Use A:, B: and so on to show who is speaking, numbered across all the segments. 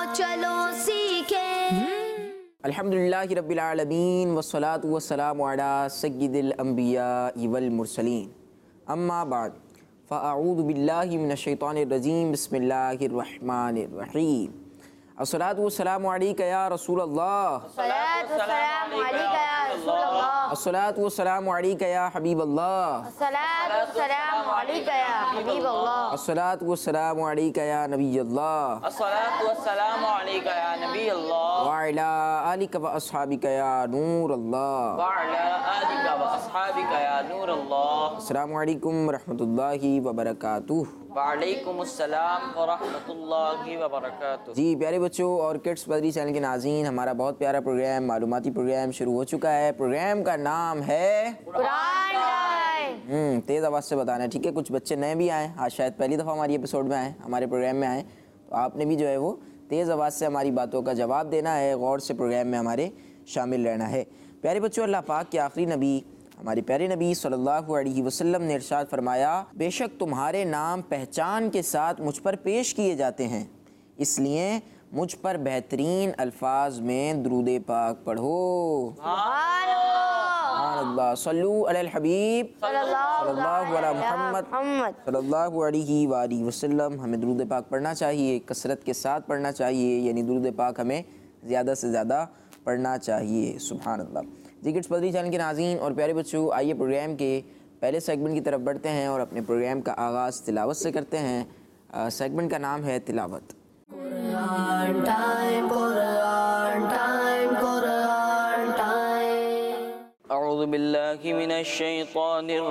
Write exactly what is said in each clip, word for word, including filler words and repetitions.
A: चलो सीखें।
B: अल्हम्दुलिल्लाहि रब्बिल आलमीन वस्सलातु वस्सलामु अला सय्यिदिल अंबिया वल मुरसलीन अम्मा बाद फ़अऊज़ु बिल्लाहि मिनश शैतानिर रजीम बिस्मिल्लाहिर रहमानिर रहीम। अस्सलातु वस्सलामु अलैका या रसूलल्लाह,
A: अस्सलातु वस्सलामु अलैका या रसूलल्लाह,
B: अस्सलातु वस्सलामु अलैका या हबीबल्लाह,
A: अस्सलातु वस्सलामु अलैका या हबीबल्लाह,
B: अस्सलातु वस्सलामु अलैका या नबियल्लाह,
C: अस्सलातु वस्सलामु अलैका या नबी अल्लाह
B: व अला आलिका व अस्हाबिका या नूर अल्लाह,
C: व अला आलिका व अस्हाबिका या नूर अल्लाह।
B: अस्सलामु अलैकुम व रहमतुल्लाहि व बरकातुहू।
C: वालेकुम अस्सलाम व रहमतुल्लाहि व बरकातुहू।
B: जी प्यारे बच्चों और किड्स बदरी चैनल के नाज़रीन, हमारा बहुत प्यारा प्रोग्राम मालूमाती प्रोग्राम शुरू हो चुका है। प्रोग्राम का नाम है
A: कुरान टाइम।
B: हम्म तेज़ आवाज़ से बताना है, ठीक है। कुछ बच्चे नए भी आए, आज शायद पहली दफ़ा हमारी एपिसोड में आए, हमारे प्रोग्राम में आए, तो आपने भी जो है वो तेज़ आवाज़ से हमारी बातों का जवाब देना है, गौर से प्रोग्राम में हमारे शामिल रहना है। प्यारे बच्चों, अल्लाह पाक के आखिरी नबी हमारे प्यारे नबी सल्लल्लाहु अलैहि वसल्लम ने इरशाद फरमाया, बेशक तुम्हारे नाम पहचान के साथ मुझ पर पेश किए जाते हैं, इसलिए मुझ पर बेहतरीन अल्फाज में दुरूद पाक पढ़ो।
A: सुभान अल्लाह,
B: सुभान अल्लाह। सल्लू अलल हबीब सल्लल्लाहु अला मुहम्मद
A: मोहम्मद।
B: सल्लल्लाहु अलैहि वालैहि वसल्लम। हमें दुरूद पाक पढ़ना चाहिए, कसरत के साथ पढ़ना चाहिए, यानी दुरूद पाक हमें ज़्यादा से ज़्यादा पढ़ना चाहिए। सुभान अल्लाह। जी किड्स बदरी चैनल के नाज़रीन और प्यारे बच्चों, आइए प्रोग्राम के पहले सेगमेंट की तरफ बढ़ते हैं और अपने प्रोग्राम का आगाज़ तिलावत से करते हैं। सेगमेंट का नाम है तिलावत।
A: Quran time, Quran time, Quran time.
C: अऊज़ु बिल्लाहि मिनश शैतानिर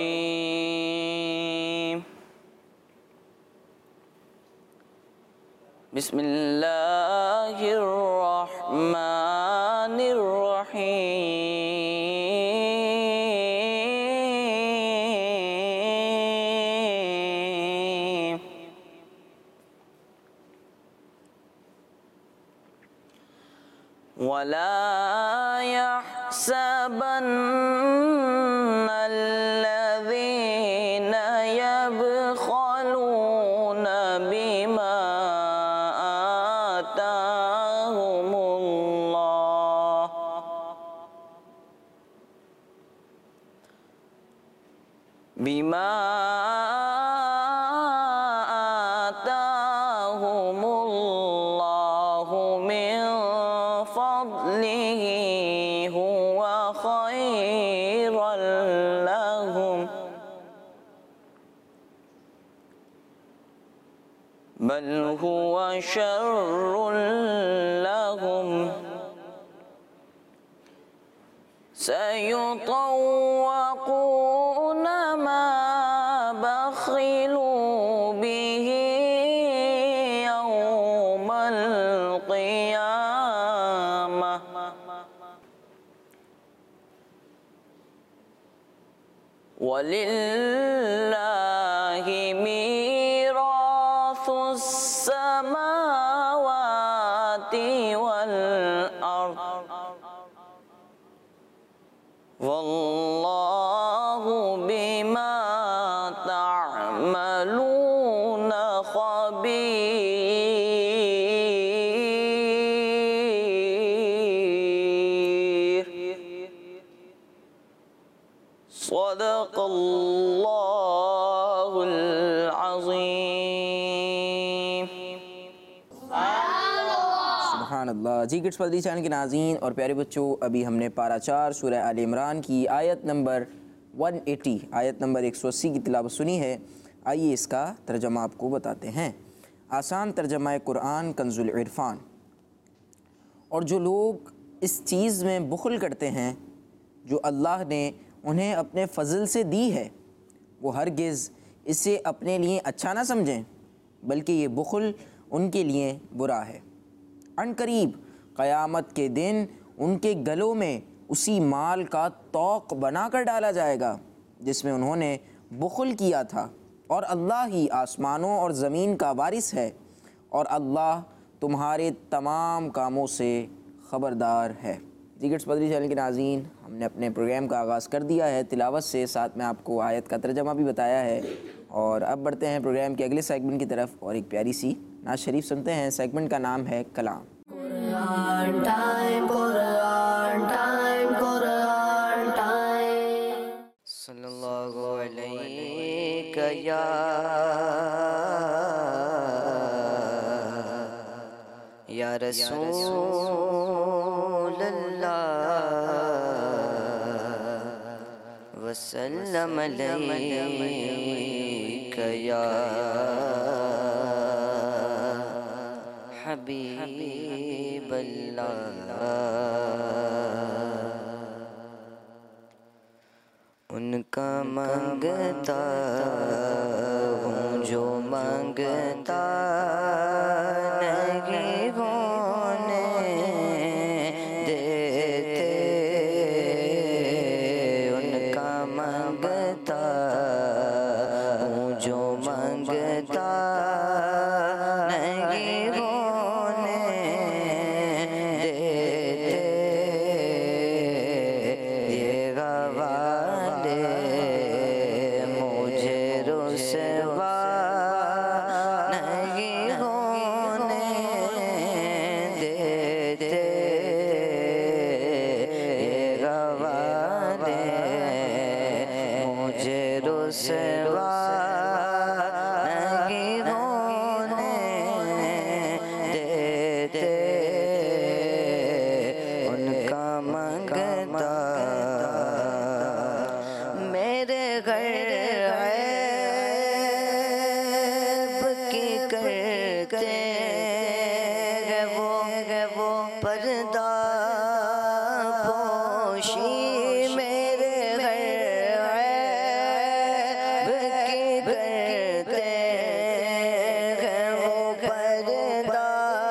C: रजीम। बिस्मिल्लाहिर रहमानिर रहीम। वला यहसबन्न अल्लज़ीना यबखलून बिमा बिमा आताहुमुल्लाहु मिन फज़लिही हुवा खैरल लहुम बल हुवा शर्रुल लहुम सयुतव्वक़ून मा बख़िलू बिही यौमल क़ियामह वलिल्लाहि मीराथुस समावाति वल अर्द वल्लाहु बिमा तअमलून खबीर। सदक़ल्लाहुल अज़ीम।
B: सुभान अल्लाह। जी किड्स बदरी चैनल के नाज़रीन और प्यारे बच्चों, अभी हमने पारा चार सूरह आल इमरान की आयत नंबर एक सौ अस्सी आयत नंबर एक सौ अस्सी की तिलावत सुनी है। आइए इसका तर्जमा आपको बताते हैं। आसान तर्जमा कुरान कंजुल इरफान। और जो लोग इस चीज़ में बुख़ल करते हैं जो अल्लाह ने उन्हें अपने फ़ज़ल से दी है, वो हरगिज़ इसे अपने लिए अच्छा ना समझें, बल्कि ये बुख़ल उनके लिए बुरा है। अनकरीब क़यामत के दिन उनके गलों में उसी माल का तौक़ बना कर डाला जाएगा जिसमें उन्होंने बुख़ल किया था, और अल्लाह ही आसमानों और ज़मीन का वारिस है, और अल्लाह तुम्हारे तमाम कामों से ख़बरदार है। जी किड्स बदरी चैनल के नाज़रीन, हमने अपने प्रोग्राम का आगाज़ कर दिया है तिलावत से, साथ में आपको आयत का तर्जमा भी बताया है। और अब बढ़ते हैं प्रोग्राम के अगले सेगमेंट की तरफ और एक प्यारी सी نعت شریف سنتے ہیں. سیگمنٹ کا نام ہے کلام.
D: Quran time, Quran time, Quran time.
C: صلی اللہ علیہ یا یا رسول اللہ وسلم علیک یا حبیب اللہ. ان کا مانگتا ہوں جو مانگتا نہیں ہونے دیتے. ان کا مانگتا ہوں جو مانگتا نہیں ہونے دیتے. یہ گوارے مجھے رسوا نہیں ہونے دیتے. یہ گوارے مجھے رسوا نہیں ہونے دیتے. ان کا مانگتا میرے گھر عیب کی کرتے ہیں وہ وہ پردہ پوشی. میرے گھر عیب کی کرتے ہیں وہ پردہ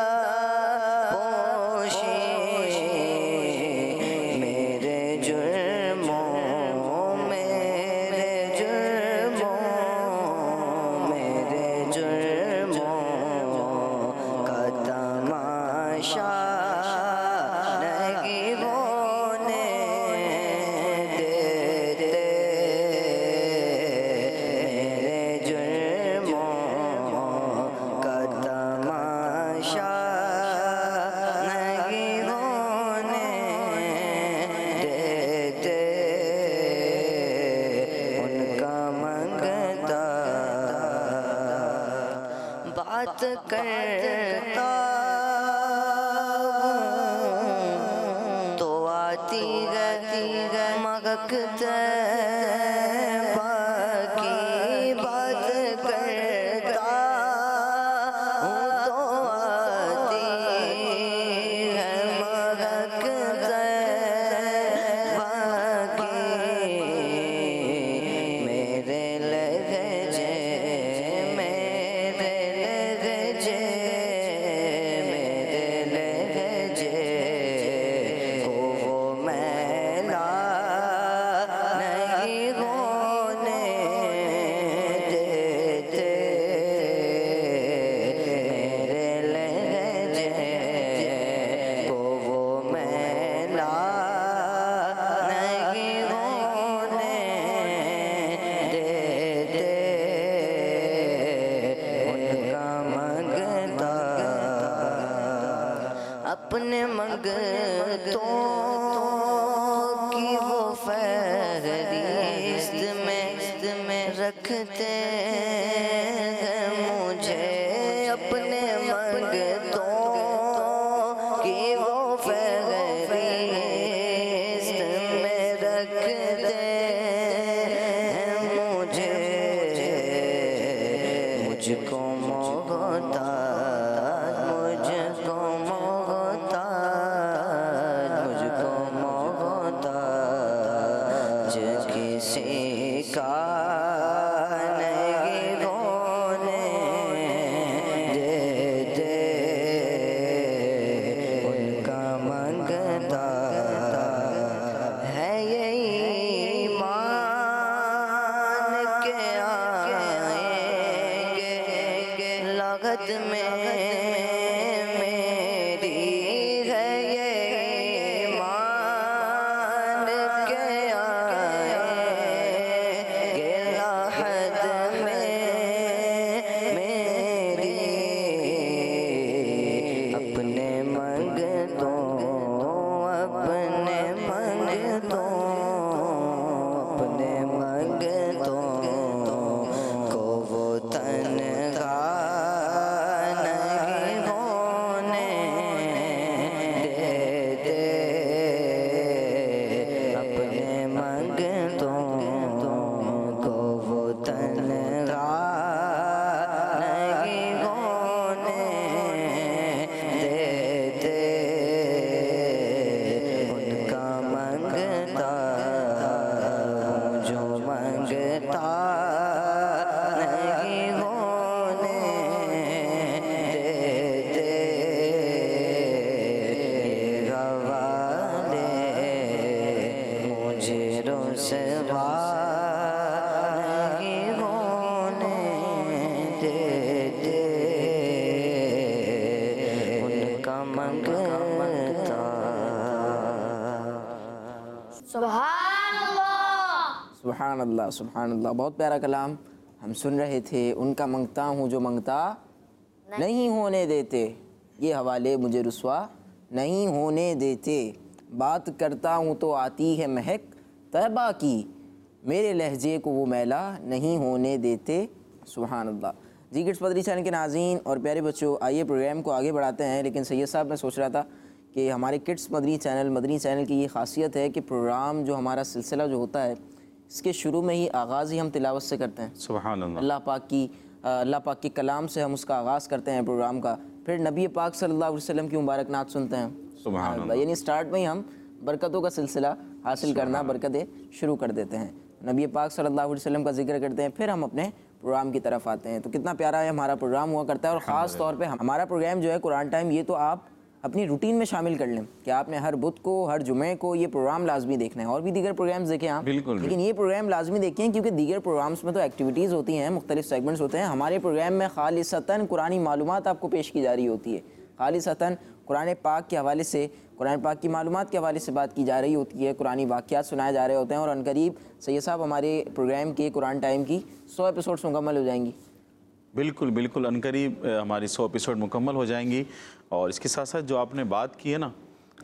C: پوشی. میرے جرموں میرے جرموں میرے جرموں کا تماشا نہیں ہونے دیتے. میرے جرموں کا تماشا نہیں ہونے دیتے. ان کا مانگتا بات کرتا ہوں تو آتی گتی مگکتے باقی. بات کرتا ہوں تو آتی ہے مگکتے باقی. میرے لہجے میرے لہجے میرے لہجے کو وہ میلا نہیں ہونے دیتے. میرے لہجے کو وہ میلا نہیں ہونے دیتے. ان کا مانگتا اپنے منگتوں کی وہ فہرست میں میں رکھتے ہیں مجھے. اپنے منگتوں کی وہ فہرست میں رکھتے ہیں مجھے. مجھ کو محتاج مجھ کو محتاج مجھ کو محتاج کسی کا نہیں ہونے دیتے.
B: سبحان اللہ سبحان اللہ، بہت پیارا کلام ہم سن رہے تھے۔ ان کا منگتا ہوں جو منگتا نہیں ہونے دیتے، یہ حوالے مجھے رسوا نہیں ہونے دیتے، بات کرتا ہوں تو آتی ہے مہک طیبہ کی، میرے لہجے کو وہ میلا نہیں ہونے دیتے۔ سبحان اللہ۔ جی کڈس مدنی چینل کے ناظرین اور پیارے بچوں، آئیے پروگرام کو آگے بڑھاتے ہیں، لیکن سید صاحب میں سوچ رہا تھا کہ ہمارے کڈس مدنی چینل مدنی چینل کی یہ خاصیت ہے کہ پروگرام جو ہمارا سلسلہ جو ہوتا ہے اس کے شروع میں ہی آغاز ہی ہم تلاوت سے کرتے ہیں۔
E: سبحان اللہ۔
B: اللہ پاک کی اللہ پاک کے کلام سے ہم اس کا آغاز کرتے ہیں پروگرام کا، پھر نبی پاک صلی اللہ علیہ وسلم کی مبارک نعت سنتے ہیں۔
E: سبحان اللہ۔
B: یعنی سٹارٹ میں ہی ہم برکتوں کا سلسلہ حاصل کرنا، برکتیں شروع کر دیتے ہیں، نبی پاک صلی اللہ علیہ وسلم کا ذکر کرتے ہیں، پھر ہم اپنے پروگرام کی طرف آتے ہیں۔ تو کتنا پیارا ہے ہمارا پروگرام ہوا کرتا ہے، اور خاص طور پہ ہمارا پروگرام جو ہے قرآن ٹائم، یہ تو آپ اپنی روٹین میں شامل کر لیں کہ آپ نے ہر بدھ کو ہر جمعے کو یہ پروگرام لازمی دیکھنا ہے، اور بھی دیگر پروگرامز دیکھیں آپ،
E: بالکل،
B: لیکن یہ پروگرام لازمی دیکھیں کیونکہ دیگر پروگرامز میں تو ایکٹیویٹیز ہوتی ہیں، مختلف سیگمنٹس ہوتے ہیں، ہمارے پروگرام میں خالصتاً قرآنی معلومات آپ کو پیش کی جا رہی ہوتی ہے، خالصتاً قرآن پاک کے حوالے سے، قرآن پاک کی معلومات کے حوالے سے بات کی جا رہی ہوتی ہے، قرآنی واقعات سنائے جا رہے ہوتے ہیں، اور عنقریب سید صاحب ہمارے پروگرام کے قرآن ٹائم کی سو ایپیسوڈس مکمل ہو جائیں گی۔
E: بالکل بالکل، عنقریب ہماری سو ایپیسوڈ مکمل ہو جائیں گی، اور اس کے ساتھ ساتھ جو آپ نے بات کی ہے نا،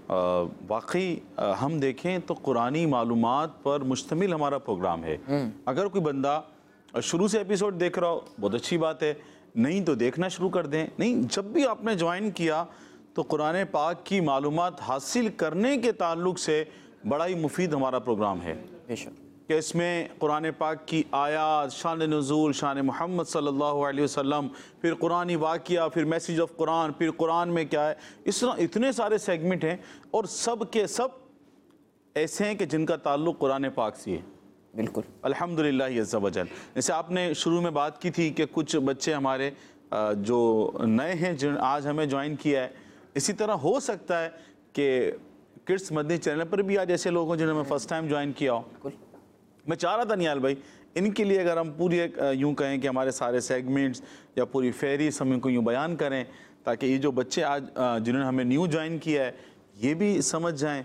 E: واقعی ہم دیکھیں تو قرآنی معلومات پر مشتمل ہمارا پروگرام ہے۔ اگر کوئی بندہ شروع سے ایپیسوڈ دیکھ رہا ہو بہت اچھی بات ہے، نہیں تو دیکھنا شروع کر دیں۔ نہیں، جب بھی آپ نے جوائن کیا تو قرآن پاک کی معلومات حاصل کرنے کے تعلق سے بڑا ہی مفید ہمارا پروگرام ہے،
B: بے شک،
E: کہ اس میں قرآن پاک کی آیات، شان نزول، شان محمد صلی اللہ علیہ وسلم، پھر قرآنی واقعہ، پھر میسیج آف قرآن، پھر قرآن میں کیا ہے، اس طرح اتنے سارے سیگمنٹ ہیں، اور سب کے سب ایسے ہیں کہ جن کا تعلق قرآن پاک سے ہے۔
B: بالکل
E: الحمدللہ عز و جل۔ جیسے آپ نے شروع میں بات کی تھی کہ کچھ بچے ہمارے جو نئے ہیں جن آج ہمیں جوائن کیا ہے، اسی طرح ہو سکتا ہے کہ کڈس مدنی چینل پر بھی آج ایسے لوگ ہوں جنہوں نے فرسٹ ٹائم جوائن کیا ہو۔ میں چاہ رہا تھا نیال بھائی، ان کے لیے اگر ہم پوری ایک یوں کہیں کہ ہمارے سارے سیگمنٹس یا پوری فہرست ہم ان کو یوں بیان کریں، تاکہ یہ جو بچے آج جنہوں نے ہمیں نیو جوائن کیا ہے یہ بھی سمجھ جائیں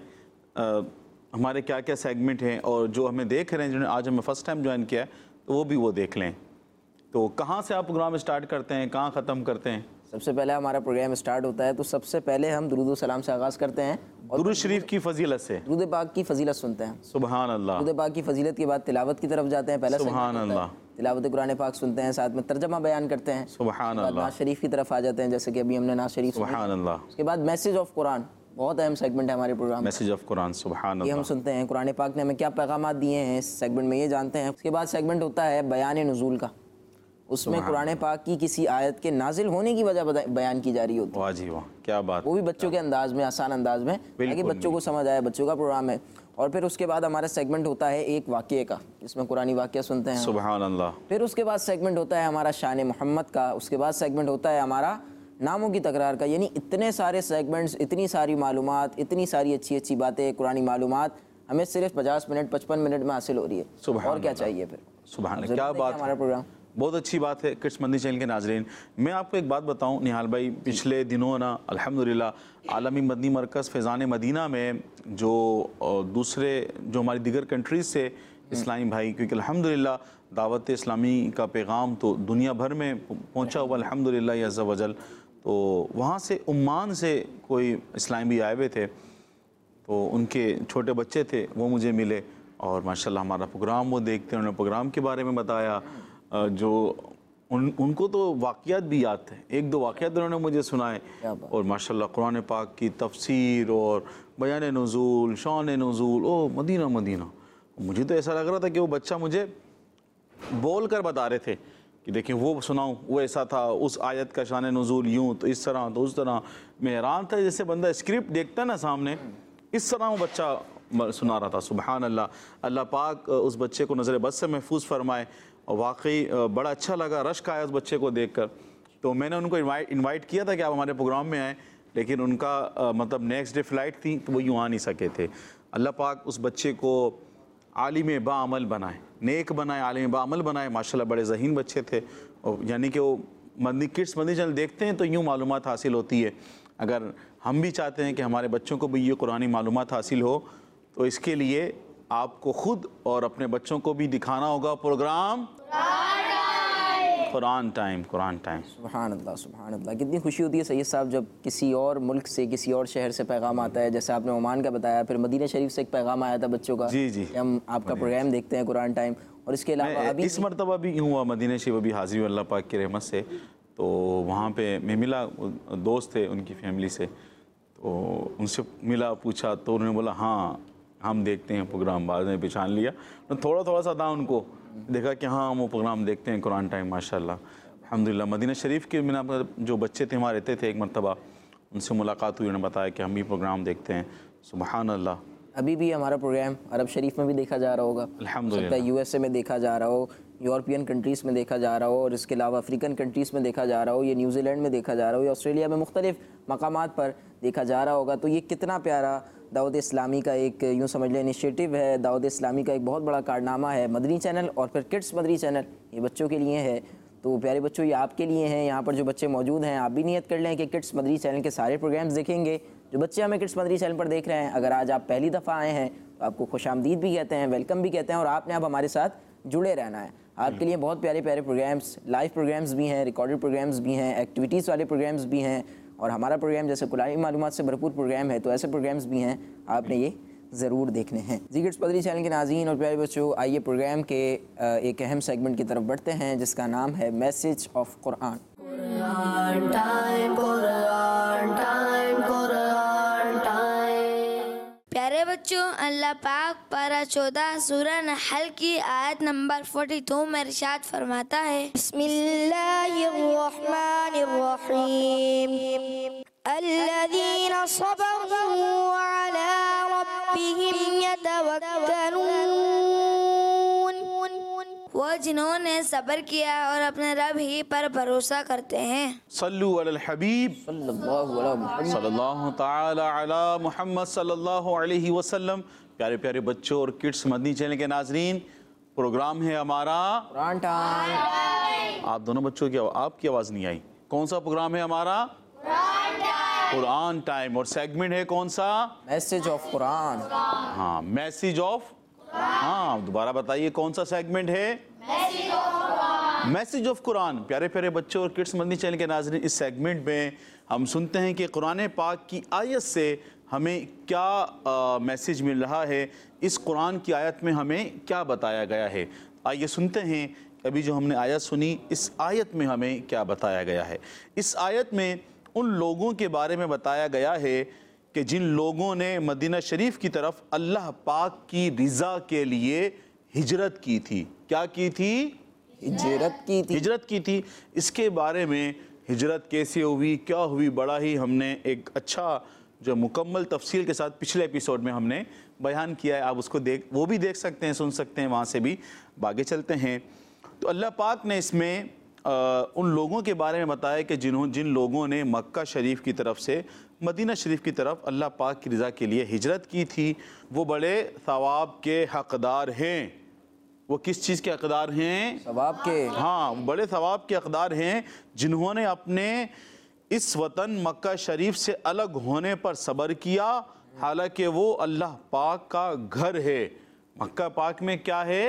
E: ہمارے کیا کیا سیگمنٹ ہیں، اور جو ہمیں دیکھ رہے ہیں جنہوں نے آج ہمیں فرسٹ ٹائم جوائن کیا ہے تو وہ بھی وہ دیکھ لیں۔ تو کہاں سے آپ پروگرام اسٹارٹ کرتے ہیں، کہاں ختم کرتے ہیں؟
B: سب سے پہلے ہمارا پروگرام اسٹارٹ ہوتا ہے تو سب سے پہلے ہم درود و سلام سے آغاز کرتے ہیں، اور
E: درود شریف کی فضیلت سے،
B: درود پاک کی فضیلت سنتے ہیں۔
E: سبحان اللہ۔
B: درود پاک کی فضیلت کے بعد تلاوت کی طرف جاتے ہیں، پہلا
E: سبحان اللہ،
B: تلاوت قرآن پاک سنتے ہیں، ساتھ میں ترجمہ بیان کرتے ہیں،
E: سبحان اللہ،
B: نعت شریف کی طرف آ جاتے ہیں، جیسے کہ ابھی ہم نے نعت شریف سنی۔
E: سبحان اللہ۔
B: اس کے بعد میسیج آف قرآن، بہت اہم سیگمنٹ ہے ہمارے پروگرام،
E: میسیج آف قرآن، سبحان
B: یہ ہم
E: اللہ،
B: سنتے ہیں قرآن پاک نے ہمیں کیا پیغامات دیے ہیں اس سیگمنٹ میں، یہ جانتے ہیں۔ اس کے بعد سیگمنٹ ہوتا ہے بیان نزول کا، اس میں قرآن پاک کی کسی آیت کے نازل ہونے کی وجہ بیان کی جا رہی ہوتی ہے،
E: واہ جی واہ، کیا بات،
B: وہ بھی بچوں کے انداز میں، آسان انداز میں، تاکہ بچوں کو سمجھ آئے، بچوں کا پروگرام ہے۔ اور پھر اس کے بعد ہمارا سیگمنٹ ہوتا ہے ایک واقعے کا، جس میں قرآنی واقعہ سنتے ہیں۔
E: سبحان اللہ۔
B: پھر اس کے بعد سیگمنٹ ہوتا ہے ہمارا شان محمد کا، اس کے بعد سیگمنٹ ہوتا ہے ہمارا ناموں کی تکرار کا۔ یعنی اتنے سارے سیگمنٹس، اتنی ساری معلومات، اتنی ساری اچھی اچھی باتیں، قرآنی معلومات ہمیں صرف پچاس منٹ پچپن منٹ میں حاصل ہو رہی ہے، اور کیا چاہیے پھر؟
E: سبحان اللہ، کیا بات،
B: ہمارا پروگرام
E: بہت اچھی بات ہے۔ کڈس مدنی چینل کے ناظرین، میں آپ کو ایک بات بتاؤں نہال بھائی، پچھلے دنوں نا الحمدللہ عالمی مدنی مرکز فیضان مدینہ میں جو دوسرے جو ہماری دیگر کنٹریز سے اسلامی بھائی، کیونکہ الحمدللہ دعوت اسلامی کا پیغام تو دنیا بھر میں پہنچا ہوا الحمدللہ عز و جل، تو وہاں سے عمان سے کوئی اسلامی بھی آئے ہوئے تھے، تو ان کے چھوٹے بچے تھے، وہ مجھے ملے اور ماشاءاللہ ہمارا پروگرام وہ دیکھتے ہیں، انہوں نے پروگرام کے بارے میں بتایا، جو ان ان کو تو واقعات بھی یاد تھے، ایک دو واقعات انہوں نے مجھے سنائے، اور ماشاءاللہ قرآن پاک کی تفسیر اور بیان نزول، شان نزول، او مدینہ مدینہ، مجھے تو ایسا لگ رہا تھا کہ وہ بچہ مجھے بول کر بتا رہے تھے کہ دیکھیں وہ سناؤں، وہ ایسا تھا، اس آیت کا شان نزول یوں، تو اس طرح، تو اس طرح۔ میں حیران تھا، جیسے بندہ اسکرپٹ دیکھتا ہے نا سامنے، اس طرح وہ بچہ سنا رہا تھا۔ سبحان اللہ، اللہ پاک اس بچے کو نظر بد سے محفوظ فرمائے، اور واقعی بڑا اچھا لگا، رشک آیا اس بچے کو دیکھ کر۔ تو میں نے ان کو انوائٹ انوائٹ کیا تھا کہ آپ ہمارے پروگرام میں آئیں، لیکن ان کا مطلب نیکسٹ ڈے فلائٹ تھی تو وہ یوں آ نہیں سکے تھے۔ اللہ پاک اس بچے کو عالم با عمل بنائے، نیک بنائے، عالم با عمل بنائے، ماشاءاللہ بڑے ذہین بچے تھے، یعنی کہ وہ مدنی کڈس مدنی چینل دیکھتے ہیں تو یوں معلومات حاصل ہوتی ہے۔ اگر ہم بھی چاہتے ہیں کہ ہمارے بچوں کو بھی یہ قرآنی معلومات حاصل ہو تو اس کے لیے آپ کو خود اور اپنے بچوں کو بھی دکھانا ہوگا programme Quran time Quran time
B: سبحان اللہ سبحان اللہ. کتنی خوشی ہوتی ہے سید صاحب جب کسی اور ملک سے کسی اور شہر سے پیغام آتا ہے, جیسے آپ نے عمان کا بتایا, پھر مدینہ شریف سے ایک پیغام آیا تھا بچوں کا
E: جی جی
B: کہ ہم آپ کا پروگرام دیکھتے ہیں قرآن ٹائم. اور اس کے علاوہ ابھی
E: اس مرتبہ بھی ہوا مدینہ شریف ابھی حاضری اللہ پاک کی رحمت سے, تو وہاں پہ میں ملا, دوست تھے ان کی فیملی سے, تو ان سے ملا پوچھا تو انہوں نے بولا ہاں ہم دیکھتے ہیں پروگرام. بعد میں پہچان لیا, تھوڑا تھوڑا سا تھا ان کو, دیکھا کہ ہاں ہم وہ پروگرام دیکھتے ہیں قرآن ٹائم ماشاءاللہ الحمدللہ. مدینہ شریف کے میں نے جو بچے تھے وہاں رہتے تھے, ایک مرتبہ ان سے ملاقات ہوئی, انہوں نے بتایا کہ ہم بھی پروگرام دیکھتے ہیں. سبحان اللہ.
B: ابھی بھی ہمارا پروگرام عرب شریف میں بھی دیکھا جا رہا ہوگا,
E: الحمدللہ,
B: یو ایس اے میں دیکھا جا رہا ہو, یورپین کنٹریز میں دیکھا جا رہا ہو, اور اس کے علاوہ افریقن کنٹریز میں دیکھا جا رہا ہو, یا نیوزی لینڈ میں دیکھا جا رہا ہو, یا آسٹریلیا میں مختلف مقامات پر دیکھا جا رہا ہوگا. تو یہ کتنا پیارا دعوت اسلامی کا ایک یوں سمجھ لیں انیشیٹو ہے, دعوت اسلامی کا ایک بہت بڑا کارنامہ ہے. مدنی چینل اور پھر کڈس مدنی چینل یہ بچوں کے لیے ہے. تو پیارے بچوں یہ آپ کے لیے ہیں, یہاں پر جو بچے موجود ہیں آپ بھی نیت کر لیں کہ کڈس مدنی چینل کے سارے پروگرامز دیکھیں گے. جو بچے ہمیں کڈس مدنی چینل پر دیکھ رہے ہیں, اگر آج آپ پہلی دفعہ آئے ہیں تو آپ کو خوش آمدید بھی کہتے ہیں, ویلکم بھی کہتے ہیں, اور آپ نے اب ہمارے ساتھ جڑے رہنا ہے. آپ کے لیے بہت پیارے پیارے پروگرامز, لائیو پروگرامز بھی ہیں, ریکارڈڈ پروگرامز بھی ہیں, ایکٹیویٹیز والے پروگرامز بھی ہیں, اور ہمارا پروگرام جیسے قرآنی معلومات سے بھرپور پروگرام ہے, تو ایسے پروگرامز بھی ہیں, آپ نے یہ ضرور دیکھنے ہیں. جی کڈس مدنی چینل کے ناظرین اور پیارے بچوں, آئیے پروگرام کے ایک اہم سیگمنٹ کی طرف بڑھتے ہیں جس کا نام ہے message of Quran.
D: Quran time Quran time Quran time.
A: پیارے بچوں, اللہ پاک پارہ چودہ سورہ نحل کی آیت نمبر بائیس میں ارشاد فرماتا ہے, بسم اللہ الرحمن الرحیم, الذین صبروا وعلی ربهم یتوکلون, وہ جنہوں نے صبر کیا اور اپنے رب ہی پر بھروسہ کرتے ہیں.
E: صلو علی الحبیب
B: صلی اللہ علیہ محمد
E: صلی اللہ تعالی علی محمد صلی اللہ علیہ وسلم. پیارے پیارے بچوں اور کڈس مدنی چینل کے ناظرین, پروگرام ہے ہمارا
B: قرآن ٹائم.
E: آپ دونوں بچوں کی آپ کی آواز نہیں آئی. کون سا پروگرام ہے ہمارا؟ قرآن ٹائم. اور سیگمنٹ ہے کون سا؟
B: Message of Quran.
E: ہاں میسج آف, ہاں دوبارہ بتائیے کون سا سیگمنٹ ہے؟ Message of Quran. پیارے پیارے بچوں اور کڈس مدنی چینل کے ناظرین, اس سیگمنٹ میں ہم سنتے ہیں کہ قرآن پاک کی آیت سے ہمیں کیا میسج مل رہا ہے, اس قرآن کی آیت میں ہمیں کیا بتایا گیا ہے. آئیے سنتے ہیں ابھی جو ہم نے آیت سنی, اس آیت میں ہمیں کیا بتایا گیا ہے. اس آیت میں ان لوگوں کے بارے میں بتایا گیا ہے کہ جن لوگوں نے مدینہ شریف کی طرف اللہ پاک کی رضا کے لیے ہجرت کی تھی. کیا کی تھی؟
B: ہجرت کی تھی.
E: ہجرت کی تھی. اس کے بارے میں ہجرت کیسے ہوئی, کیا ہوئی, بڑا ہی ہم نے ایک اچھا جو مکمل تفصیل کے ساتھ پچھلے ایپیسوڈ میں ہم نے بیان کیا ہے. آپ اس کو دیکھ وہ بھی دیکھ سکتے ہیں, سن سکتے ہیں, وہاں سے بھی آگے چلتے ہیں. تو اللہ پاک نے اس میں ان لوگوں کے بارے میں بتایا کہ جنہوں جن لوگوں نے مکہ شریف کی طرف سے مدینہ شریف کی طرف اللہ پاک کی رضا کے لیے ہجرت کی تھی, وہ بڑے ثواب کے حقدار ہیں. وہ کس چیز کے حقدار ہیں؟
B: ثواب کے.
E: ہاں, بڑے ثواب کے حقدار ہیں جنہوں نے اپنے اس وطن مکہ شریف سے الگ ہونے پر صبر کیا, حالانکہ وہ اللہ پاک کا گھر ہے. مکہ پاک میں کیا ہے؟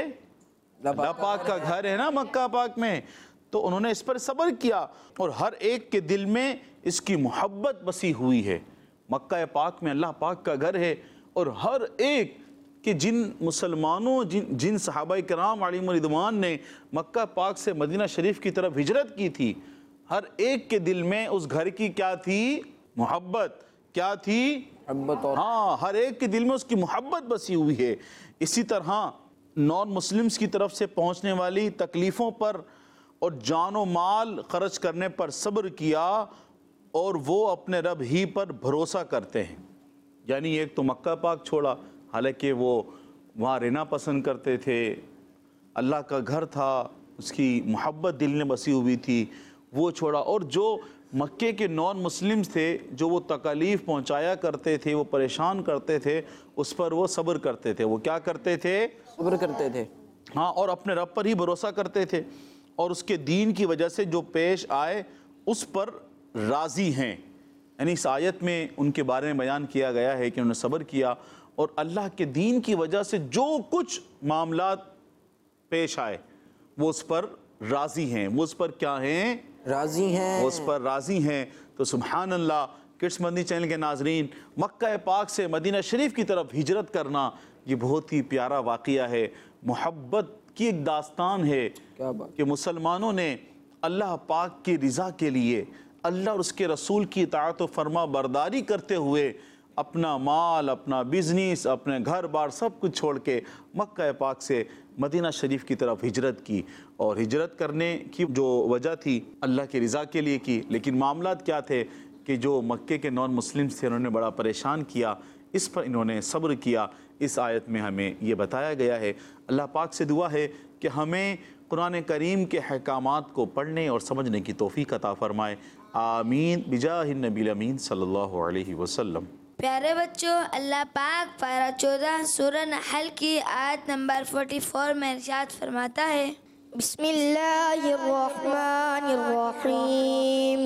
E: اللہ پاک کا گھر ہے نا مکہ پاک میں. تو انہوں نے اس پر صبر کیا, اور ہر ایک کے دل میں اس کی محبت بسی ہوئی ہے. مکہ پاک میں اللہ پاک کا گھر ہے, اور ہر ایک کہ جن مسلمانوں جن جن صحابہ کرام علیہم رضوان نے مکہ پاک سے مدینہ شریف کی طرف ہجرت کی تھی, ہر ایک کے دل میں اس گھر کی کیا تھی؟ محبت. کیا تھی؟
B: محبت. اور
E: ہاں, ہر ایک کے دل میں اس کی محبت بسی ہوئی ہے. اسی طرح نان مسلمز کی طرف سے پہنچنے والی تکلیفوں پر اور جان و مال خرچ کرنے پر صبر کیا, اور وہ اپنے رب ہی پر بھروسہ کرتے ہیں. یعنی ایک تو مکہ پاک چھوڑا, حالانکہ وہ وہاں رہنا پسند کرتے تھے, اللہ کا گھر تھا, اس کی محبت دل میں بسی ہوئی تھی, وہ چھوڑا. اور جو مکے کے نان مسلمز تھے, جو وہ تکالیف پہنچایا کرتے تھے, وہ پریشان کرتے تھے, اس پر وہ صبر کرتے تھے. وہ کیا کرتے تھے؟
B: صبر کرتے تھے.
E: ہاں, اور اپنے رب پر ہی بھروسہ کرتے تھے, اور اس کے دین کی وجہ سے جو پیش آئے اس پر راضی ہیں. یعنی اس آیت میں ان کے بارے میں بیان کیا گیا ہے کہ انہوں نے صبر کیا اور اللہ کے دین کی وجہ سے جو کچھ معاملات پیش آئے وہ اس پر راضی ہیں، وہ اس پر کیا ہیں؟
B: راضی ہیں،
E: وہ اس پر راضی ہیں۔ تو سبحان اللہ، کڈس مدنی چینل کے ناظرین، مکہ پاک سے مدینہ شریف کی طرف ہجرت کرنا یہ بہت ہی پیارا واقعہ ہے، محبت کی ایک داستان ہے
B: کیا بات
E: کہ مسلمانوں نے اللہ پاک کی رضا کے لیے اللہ اور اس کے رسول کی اطاعت و فرما برداری کرتے ہوئے اپنا مال، اپنا بزنس، اپنے گھر بار سب کچھ چھوڑ کے مکہ پاک سے مدینہ شریف کی طرف ہجرت کی، اور ہجرت کرنے کی جو وجہ تھی اللہ کی رضا کے لیے کی، لیکن معاملات کیا تھے کہ جو مکے کے نان مسلمز تھے انہوں نے بڑا پریشان کیا، اس پر انہوں نے صبر کیا۔ اس آیت میں ہمیں یہ بتایا گیا ہے۔ اللہ پاک سے دعا ہے کہ ہمیں قرآن کریم کے احکامات کو پڑھنے اور سمجھنے کی توفیق عطا فرمائے، آمین بجاہ النبی الامین صلی اللہ علیہ وسلم۔
A: پیارے بچوں، اللہ پاک پارہ چودہ سورہ نحل کی آیت نمبر چوالیس میں ارشاد فرماتا ہے،
F: بسم اللہ الرحمن الرحیم،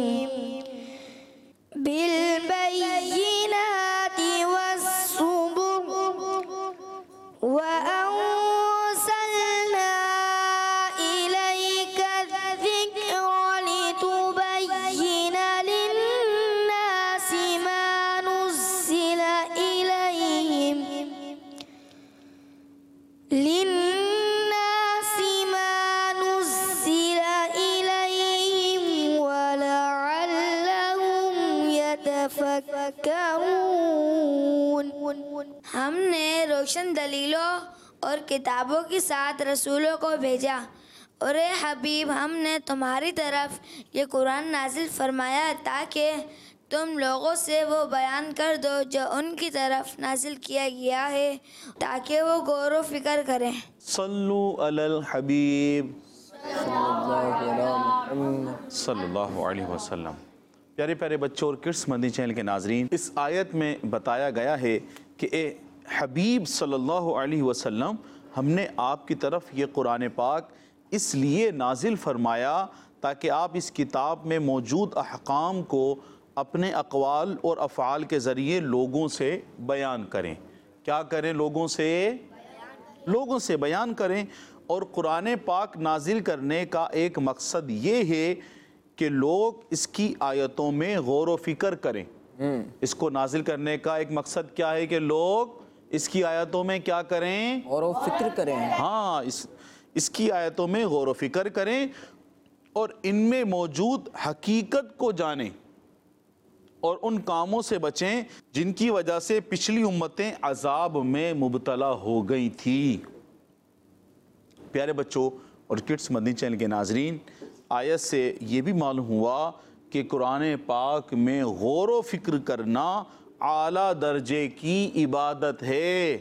F: بالبینات والزبر وأنزلنا إليك الذكر لتبين للناس ما نزل إليهم للناس ما نزل إليهم ولعلهم يتفكرون۔
A: ہم نے روشن دلیلوں اور کتابوں کے ساتھ رسولوں کو بھیجا، اور اے حبیب ہم نے تمہاری طرف یہ قرآن نازل فرمایا تاکہ تم لوگوں سے وہ بیان کر دو جو ان کی طرف نازل کیا گیا ہے، تاکہ وہ غور و فکر کریں۔
E: صلو علی الحبیب صلی اللہ علیہ وسلم۔ پیارے پیارے بچوں اور کڈس مدنی چینل کے ناظرین، اس آیت میں بتایا گیا ہے کہ اے حبیب صلی اللہ علیہ وسلم، ہم نے آپ کی طرف یہ قرآن پاک اس لیے نازل فرمایا تاکہ آپ اس کتاب میں موجود احکام کو اپنے اقوال اور افعال کے ذریعے لوگوں سے بیان کریں۔ کیا کریں؟ لوگوں سے لوگوں سے بیان کریں۔ اور قرآن پاک نازل کرنے کا ایک مقصد یہ ہے کہ لوگ اس کی آیتوں میں غور و فکر کریں۔ اس کو نازل کرنے کا ایک مقصد کیا ہے کہ لوگ اس کی آیتوں میں کیا کریں؟
B: غور و فکر کریں۔
E: ہاں، اس اس کی آیتوں میں غور و فکر کریں اور ان میں موجود حقیقت کو جانیں اور ان کاموں سے بچیں جن کی وجہ سے پچھلی امتیں عذاب میں مبتلا ہو گئی تھی۔ پیارے بچوں اور کڈس مدنی چینل کے ناظرین، آیت سے یہ بھی معلوم ہوا کہ قرآن پاک میں غور و فکر کرنا اعلیٰ درجے کی عبادت ہے۔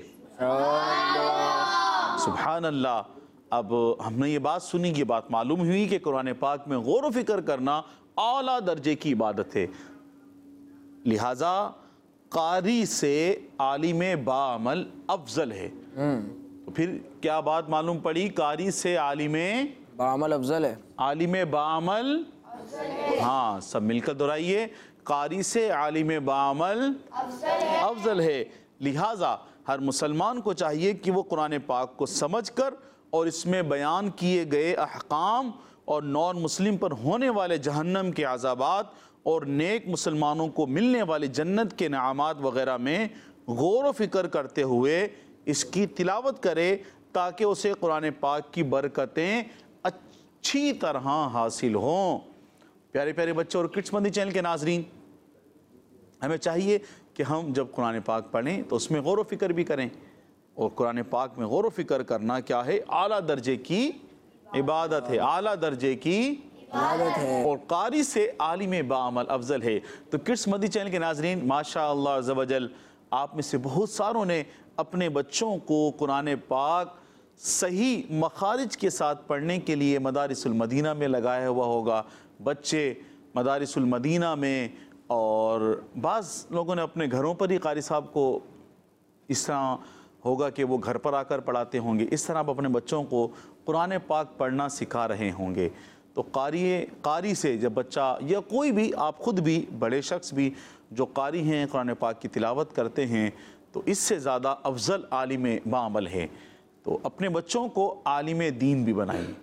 E: سبحان اللہ۔ اب ہم نے یہ بات سنی، یہ بات معلوم ہوئی کہ قرآن پاک میں غور و فکر کرنا اعلیٰ درجے کی عبادت ہے، لہٰذا قاری سے عالم بعمل افضل ہے۔ تو پھر کیا بات معلوم پڑی؟ قاری سے عالم
B: بعمل افضل ہے۔
E: عالم بعمل، ہاں سب مل کر دہرائیے، قاری سے عالم بعمل افضل ہے۔ لہٰذا ہر مسلمان کو چاہیے کہ وہ قرآن پاک کو سمجھ کر اور اس میں بیان کیے گئے احکام اور نان مسلم پر ہونے والے جہنم کے عذابات اور نیک مسلمانوں کو ملنے والے جنت کے نعمات وغیرہ میں غور و فکر کرتے ہوئے اس کی تلاوت کرے تاکہ اسے قرآن پاک کی برکتیں اچھی طرح حاصل ہوں۔ پیارے پیارے بچوں اور کڈس مدنی چینل کے ناظرین، ہمیں چاہیے کہ ہم جب قرآن پاک پڑھیں تو اس میں غور و فکر بھی کریں، اور قرآن پاک میں غور و فکر کرنا کیا ہے؟ اعلیٰ درجے کی عبادت ہے، اعلیٰ درجے کی
B: عبادت ہے،
E: اور قاری سے عالم بعمل افضل ہے۔ تو کڈس مدنی چینل کے ناظرین، ماشاء اللہ عز و جل، آپ میں سے بہت ساروں نے اپنے بچوں کو قرآن پاک صحیح مخارج کے ساتھ پڑھنے کے لیے مدارس المدینہ میں لگایا ہوا ہوگا۔ بچے مدارس المدینہ میں، اور بعض لوگوں نے اپنے گھروں پر ہی قاری صاحب کو اس طرح ہوگا کہ وہ گھر پر آ کر پڑھاتے ہوں گے، اس طرح آپ اپنے بچوں کو قرآن پاک پڑھنا سکھا رہے ہوں گے۔ تو قاری قاری سے جب بچہ یا کوئی بھی، آپ خود بھی، بڑے شخص بھی جو قاری ہیں، قرآن پاک کی تلاوت کرتے ہیں، تو اس سے زیادہ افضل عالم باعمل ہے۔ تو اپنے بچوں کو عالم دین بھی بنائیں،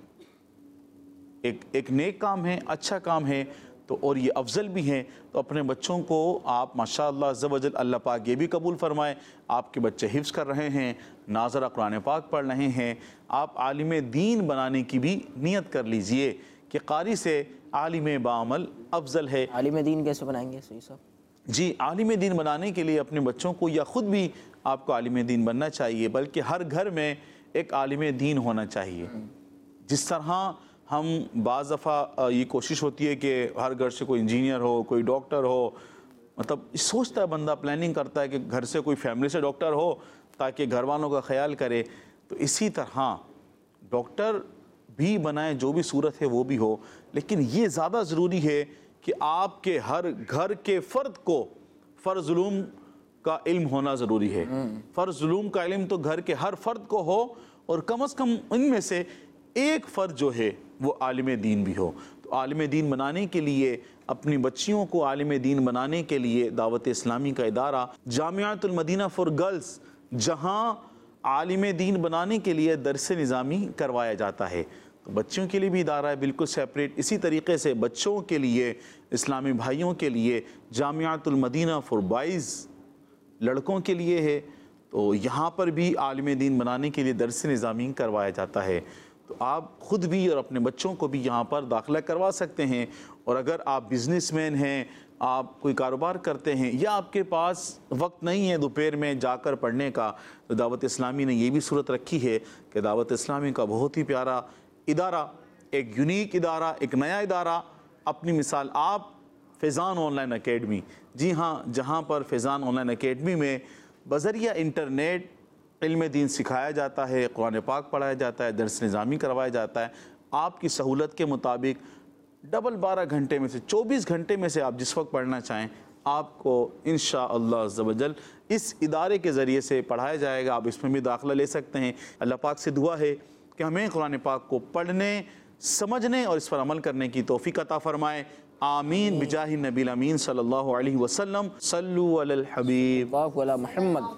E: ایک ایک نیک کام ہے، اچھا کام ہے، تو اور یہ افضل بھی ہیں۔ تو اپنے بچوں کو آپ ماشاءاللہ عز و جل اللہ پاک یہ بھی قبول فرمائے، آپ کے بچے حفظ کر رہے ہیں، ناظرہ قرآن پاک پڑھ رہے ہیں، آپ عالم دین بنانے کی بھی نیت کر لیجئے کہ قاری سے عالم باعمل افضل ہے۔
B: عالم دین کیسے بنائیں گے سعید صاحب؟
E: جی، عالم دین بنانے کے لیے اپنے بچوں کو یا خود بھی آپ کو عالم دین بننا چاہیے، بلکہ ہر گھر میں ایک عالم دین ہونا چاہیے۔ جس طرح ہم بعض دفعہ یہ کوشش ہوتی ہے کہ ہر گھر سے کوئی انجینئر ہو، کوئی ڈاکٹر ہو، مطلب سوچتا ہے بندہ، پلاننگ کرتا ہے کہ گھر سے کوئی فیملی سے ڈاکٹر ہو تاکہ گھر والوں کا خیال کرے، تو اسی طرح ڈاکٹر بھی بنائیں، جو بھی صورت ہے وہ بھی ہو، لیکن یہ زیادہ ضروری ہے کہ آپ کے ہر گھر کے فرد کو فرض علوم کا علم ہونا ضروری ہے۔ فرض علوم کا علم تو گھر کے ہر فرد کو ہو، اور کم از کم ان میں سے ایک فرد جو ہے وہ عالم دین بھی ہو۔ تو عالم دین بنانے کے لیے، اپنی بچیوں کو عالم دین بنانے کے لیے دعوت اسلامی کا ادارہ جامعۃ المدینہ فار گرلز، جہاں عالم دین بنانے کے لیے درس نظامی کروایا جاتا ہے، تو بچوں کے لیے بھی ادارہ ہے بالکل سیپریٹ۔ اسی طریقے سے بچوں کے لیے، اسلامی بھائیوں کے لیے جامعۃ المدینہ فار بوائز، لڑکوں کے لیے ہے، تو یہاں پر بھی عالم دین بنانے کے لیے درس نظامی کروایا جاتا ہے۔ تو آپ خود بھی اور اپنے بچوں کو بھی یہاں پر داخلہ کروا سکتے ہیں۔ اور اگر آپ بزنس مین ہیں، آپ کوئی کاروبار کرتے ہیں، یا آپ کے پاس وقت نہیں ہے دوپہر میں جا کر پڑھنے کا، تو دعوت اسلامی نے یہ بھی صورت رکھی ہے کہ دعوت اسلامی کا بہت ہی پیارا ادارہ، ایک یونیک ادارہ، ایک نیا ادارہ، اپنی مثال آپ، فیضان آن لائن اکیڈمی، جی ہاں، جہاں پر فیضان آن لائن اکیڈمی میں بذریعہ انٹرنیٹ علم دین سکھایا جاتا ہے، قرآن پاک پڑھایا جاتا ہے، درس نظامی کروایا جاتا ہے، آپ کی سہولت کے مطابق ڈبل بارہ گھنٹے میں سے چوبیس گھنٹے میں سے آپ جس وقت پڑھنا چاہیں، آپ کو انشاءاللہ عز و جل اس ادارے کے ذریعے سے پڑھایا جائے گا۔ آپ اس میں بھی داخلہ لے سکتے ہیں۔ اللہ پاک سے دعا ہے کہ ہمیں قرآن پاک کو پڑھنے، سمجھنے اور اس پر عمل کرنے کی توفیق عطا فرمائے۔ آمین بجاہ النبی الامین صلی اللہ علیہ وسلم۔ صلو علی الحبیب
B: اللہ علی محمد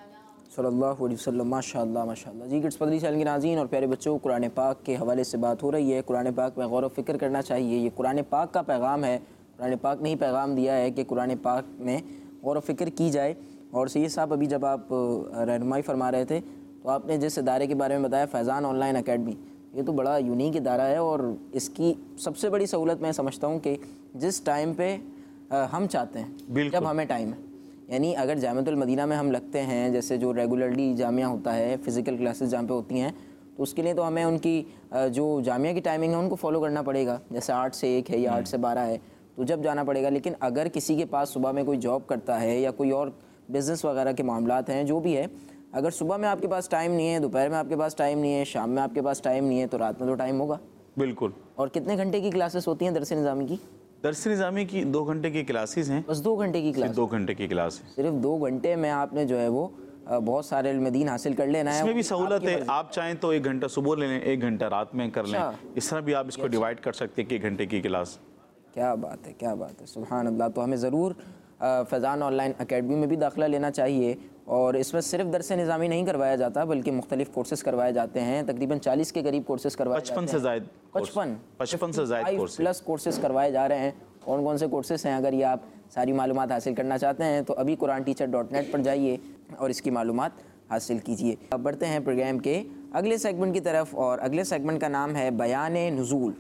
B: صلی اللہ علیہ وسلم۔ ماشاءاللہ ماشاءاللہ۔ جی کڈس پدری چینل کے ناظرین اور پیارے بچوں، قرآن پاک کے حوالے سے بات ہو رہی ہے۔ قرآن پاک میں غور و فکر کرنا چاہیے، یہ قرآن پاک کا پیغام ہے۔ قرآن پاک نے ہی پیغام دیا ہے کہ قرآن پاک میں غور و فکر کی جائے۔ اور سید صاحب ابھی جب آپ رہنمائی فرما رہے تھے تو آپ نے جس ادارے کے بارے میں بتایا، فیضان آن لائن اکیڈمی، یہ تو بڑا یونیک ادارہ ہے، اور اس کی سب سے بڑی سہولت میں سمجھتا ہوں کہ جس ٹائم پہ ہم چاہتے ہیں، جب ہمیں ٹائم ہے، یعنی اگر جامعۃ المدینہ میں ہم لگتے ہیں، جیسے جو ریگولرلی جامعہ ہوتا ہے، فزیکل کلاسز جہاں پہ ہوتی ہیں، تو اس کے لیے تو ہمیں ان کی جو جامعہ کی ٹائمنگ ہے ان کو فالو کرنا پڑے گا، جیسے آٹھ سے ایک ہے یا آٹھ سے بارہ ہے، تو جب جانا پڑے گا۔ لیکن اگر کسی کے پاس صبح میں کوئی جاب کرتا ہے یا کوئی اور بزنس وغیرہ کے معاملات ہیں، جو بھی ہے، اگر صبح میں آپ کے پاس ٹائم نہیں ہے، دوپہر میں آپ کے پاس ٹائم نہیں ہے، شام میں آپ کے پاس ٹائم نہیں ہے، تو رات میں تو ٹائم ہوگا۔
E: بالکل۔
B: اور کتنے گھنٹے کی کلاسز ہوتی ہیں درس نظامی کی؟
E: درس نظامی کی دو گھنٹے کی کلاسز ہیں،
B: بس دو گھنٹے کی کلاس؟
E: دو گھنٹے کی کلاس ہے۔
B: صرف دو گھنٹے میں آپ نے جو ہے وہ بہت سارے علم دین حاصل کر لینا ہے۔
E: اس میں بھی سہولت ہے، آپ چاہیں تو ایک گھنٹہ صبح لے لیں، ایک گھنٹہ رات میں کر لیں، اس طرح بھی آپ اس کو ڈیوائڈ کر سکتے ہیں کہ ایک گھنٹے کی کلاس۔
B: کیا بات ہے، کیا بات ہے، سبحان اللہ۔ تو ہمیں ضرور فیضان آن لائن اکیڈمی میں بھی داخلہ لینا چاہیے، اور اس میں صرف درس نظامی نہیں کروایا جاتا بلکہ مختلف کورسز کروائے جاتے ہیں، تقریباً چالیس کے قریب کورسز کروائے جاتے ہیں،
E: پچپن سے زائد
B: پچپن
E: پچپن سے زائد کورسز
B: پلس کورسز کروائے جا رہے ہیں۔ کون کون سے کورسز ہیں، اگر یہ آپ ساری معلومات حاصل کرنا چاہتے ہیں تو ابھی قرآن ٹیچر ڈاٹ نیٹ پر جائیے اور اس کی معلومات حاصل کیجیے۔ اب بڑھتے ہیں پروگرام کے اگلے سیگمنٹ کی طرف، اور اگلے سیگمنٹ کا نام ہے بیان نزول۔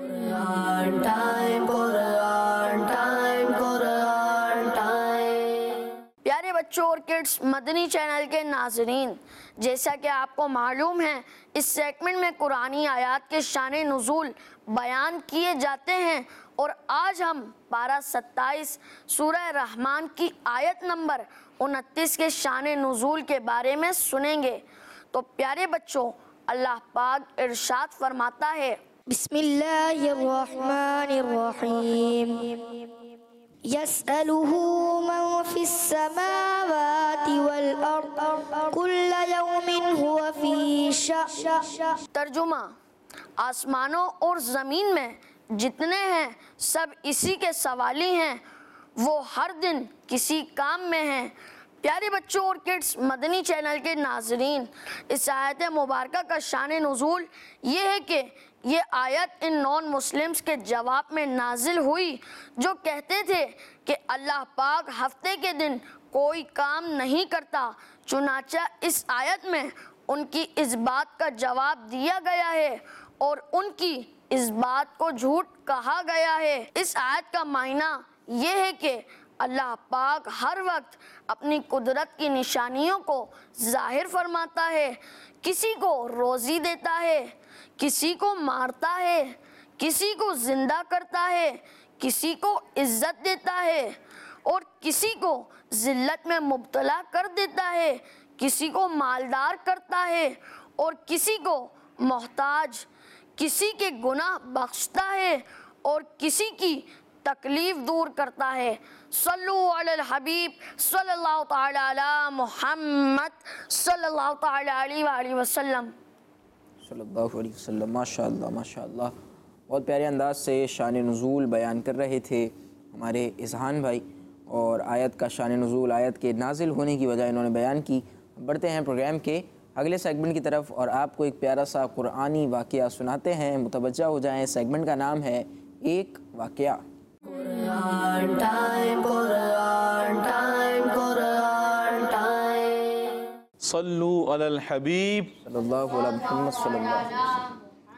D: Quran time, Quran time, Quran time.
F: پیارے بچوں اور کڈس مدنی چینل کے ناظرین، جیسا کہ آپ کو معلوم ہے، اس سیگمنٹ میں قرآنی آیات کے شان نزول بیان کیے جاتے ہیں، اور آج ہم پارہ ستائیس سورہ رحمان کی آیت نمبر انتیس کے شان نزول کے بارے میں سنیں گے۔ تو پیارے بچوں، اللہ پاک ارشاد فرماتا ہے،
A: بسم اللہ الرحمن الرحیم، یسألہ من فی السماوات والارض کل یوم هو فی شأن۔
F: ترجمہ: آسمانوں اور زمین میں جتنے ہیں سب اسی کے سوالی ہیں، وہ ہر دن کسی کام میں ہیں۔ پیارے بچوں اور کڈس مدنی چینل کے ناظرین، اس آیت مبارکہ کا شان نزول یہ ہے کہ یہ آیت ان نان مسلمز کے جواب میں نازل ہوئی جو کہتے تھے کہ اللہ پاک ہفتے کے دن کوئی کام نہیں کرتا۔ چنانچہ اس آیت میں ان کی اس بات کا جواب دیا گیا ہے اور ان کی اس بات کو جھوٹ کہا گیا ہے۔ اس آیت کا معنی یہ ہے کہ اللہ پاک ہر وقت اپنی قدرت کی نشانیوں کو ظاہر فرماتا ہے، کسی کو روزی دیتا ہے، کسی کو مارتا ہے، کسی کو زندہ کرتا ہے، کسی کو عزت دیتا ہے اور کسی کو ذلت میں مبتلا کر دیتا ہے، کسی کو مالدار کرتا ہے اور کسی کو محتاج، کسی کے گناہ بخشتا ہے اور کسی کی تکلیف دور کرتا ہے۔ صلو علی الحبیب صلی اللہ تعالی علی محمد صلی اللہ تعالی علیہ وآلہ وسلم۔
B: صلی اللہ علیہ وسلم۔ ماشاء اللہ ماشاء اللہ، بہت پیارے انداز سے شان نزول بیان کر رہے تھے ہمارے اذہان بھائی، اور آیت کا شان نزول، آیت کے نازل ہونے کی وجہ انہوں نے بیان کی۔ بڑھتے ہیں پروگرام کے اگلے سیگمنٹ کی طرف اور آپ کو ایک پیارا سا قرآنی واقعہ سناتے ہیں، متوجہ ہو جائیں۔ سیگمنٹ کا نام ہے ایک واقعہ۔
D: Quran time, Quran time, Quran time.
E: صلو علی الحبیب
B: صلی اللہ علیہ محمد صلی اللہ علیہ وسلم۔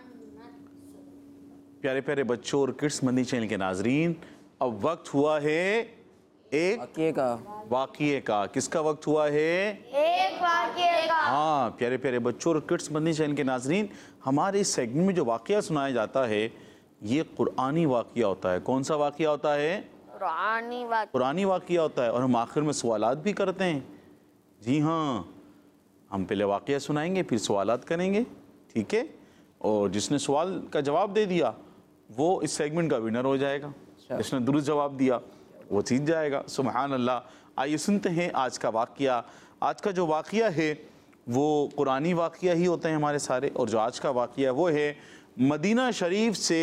E: پیارے پیارے بچوں اور کڈس مدنی چینل کے ناظرین، اب وقت ہوا ہے ایک
B: واقعے کا۔
E: واقعے کا۔ کس کا وقت ہوا ہے؟
F: ایک واقعے کا۔
E: ہاں پیارے پیارے بچوں اور کڈس مدنی چینل کے ناظرین، ہمارے اس سیگمنٹ میں جو واقعہ سنایا جاتا ہے یہ قرآنی واقعہ ہوتا ہے۔ کون سا واقعہ ہوتا ہے؟
F: قرآنی واقعہ۔
E: قرآنی واقعہ ہوتا ہے، اور ہم آخر میں سوالات بھی کرتے ہیں۔ جی ہاں، ہم پہلے واقعہ سنائیں گے پھر سوالات کریں گے، ٹھیک ہے؟ اور جس نے سوال کا جواب دے دیا وہ اس سیگمنٹ کا ونر ہو جائے گا، جس نے درست جواب دیا وہ جیت جائے گا۔ سبحان اللہ۔ آئیے سنتے ہیں آج کا واقعہ۔ آج کا جو واقعہ ہے وہ قرآنی واقعہ ہی ہوتے ہیں ہمارے سارے، اور جو آج کا واقعہ وہ ہے مدینہ شریف سے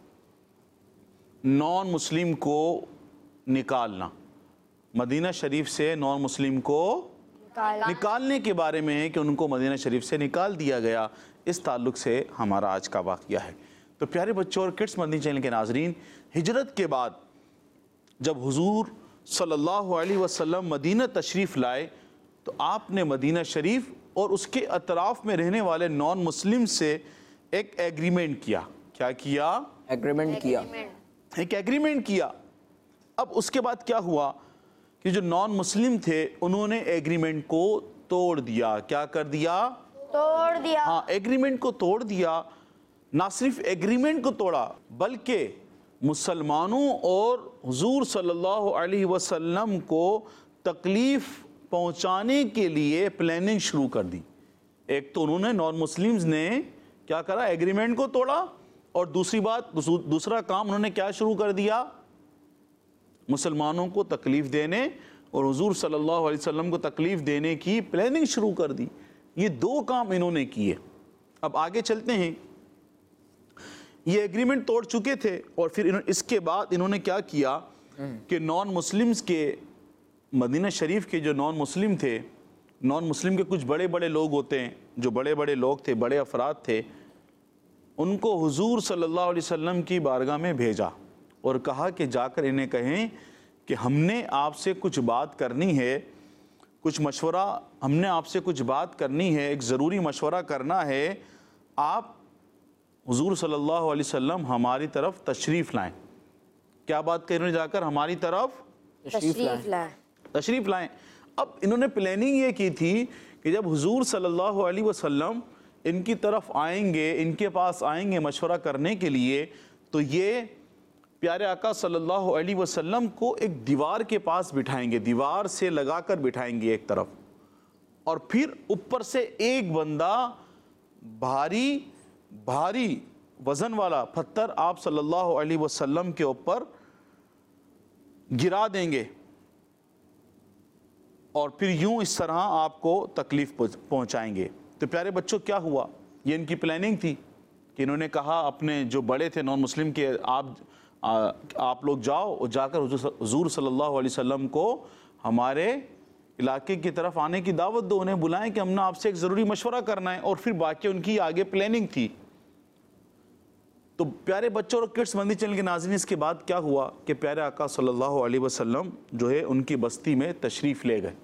E: نان مسلم کو نکالنا۔ مدینہ شریف سے نان مسلم کو نکالنے کے بارے میں ہے کہ ان کو مدینہ شریف سے نکال دیا گیا، اس تعلق سے ہمارا آج کا واقعہ ہے۔ تو پیارے بچوں اور کڈس مدنی چینل کے ناظرین، ہجرت کے بعد جب حضور صلی اللہ علیہ وسلم مدینہ تشریف لائے تو آپ نے مدینہ شریف اور اس کے اطراف میں رہنے والے نان مسلم سے ایک ایگریمنٹ کیا۔ کیا کیا؟
B: ایگریمنٹ کیا۔
E: ایک ایگریمنٹ کیا۔ اب اس کے بعد کیا ہوا کہ جو نان مسلم تھے انہوں نے ایگریمنٹ کو توڑ دیا۔ کیا کر دیا؟
F: توڑ دیا۔
E: ہاں، ایگریمنٹ کو توڑ دیا۔ نہ صرف ایگریمنٹ کو توڑا بلکہ مسلمانوں اور حضور صلی اللہ علیہ وسلم کو تکلیف پہنچانے کے لیے پلاننگ شروع کر دی۔ ایک تو انہوں نے نان مسلمز نے کیا کرا؟ ایگریمنٹ کو توڑا، اور دوسری بات دوسرا کام انہوں نے کیا شروع کر دیا؟ مسلمانوں کو تکلیف دینے اور حضور صلی اللہ علیہ وسلم کو تکلیف دینے کی پلاننگ شروع کر دی۔ یہ دو کام انہوں نے کیے۔ اب آگے چلتے ہیں۔ یہ ایگریمنٹ توڑ چکے تھے، اور پھر اس کے بعد انہوں نے کیا کیا کہ نان مسلمز کے مدینہ شریف کے جو نان مسلم تھے، نان مسلم کے کچھ بڑے بڑے لوگ ہوتے ہیں، جو بڑے بڑے لوگ تھے، بڑے افراد تھے، ان کو حضور صلی اللہ علیہ وسلم کی بارگاہ میں بھیجا اور کہا کہ جا کر انہیں کہیں کہ ہم نے آپ سے کچھ بات کرنی ہے، کچھ مشورہ، ہم نے آپ سے کچھ بات کرنی ہے، ایک ضروری مشورہ کرنا ہے، آپ حضور صلی اللہ علیہ وسلم ہماری طرف تشریف لائیں۔ کیا بات کہہ رہے ہیں؟ جا کر ہماری طرف
B: تشریف لائیں۔
E: تشریف لائیں۔ اب انہوں نے پلاننگ یہ کی تھی کہ جب حضور صلی اللہ علیہ وسلم ان کی طرف آئیں گے، ان کے پاس آئیں گے مشورہ کرنے کے لیے، تو یہ پیارے آقا صلی اللہ علیہ وسلم کو ایک دیوار کے پاس بٹھائیں گے، دیوار سے لگا کر بٹھائیں گے ایک طرف، اور پھر اوپر سے ایک بندہ بھاری بھاری وزن والا پتھر آپ صلی اللہ علیہ وسلم کے اوپر گرا دیں گے، اور پھر یوں اس طرح آپ کو تکلیف پہنچائیں گے۔ تو پیارے بچوں کیا ہوا؟ یہ ان کی پلاننگ تھی کہ انہوں نے کہا اپنے جو بڑے تھے نان مسلم کے، آپ آپ لوگ جاؤ اور جا کر حضور صلی اللہ علیہ وسلم کو ہمارے علاقے کی طرف آنے کی دعوت دو، انہیں بلائیں کہ ہم نے آپ سے ایک ضروری مشورہ کرنا ہے، اور پھر باقی ان کی آگے پلاننگ تھی۔ تو پیارے بچوں اور کڈس مدنی چینل کے ناظرین، اس کے بعد کیا ہوا کہ پیارے آقا صلی اللہ علیہ وسلم جو ہے ان کی بستی میں تشریف لے گئے۔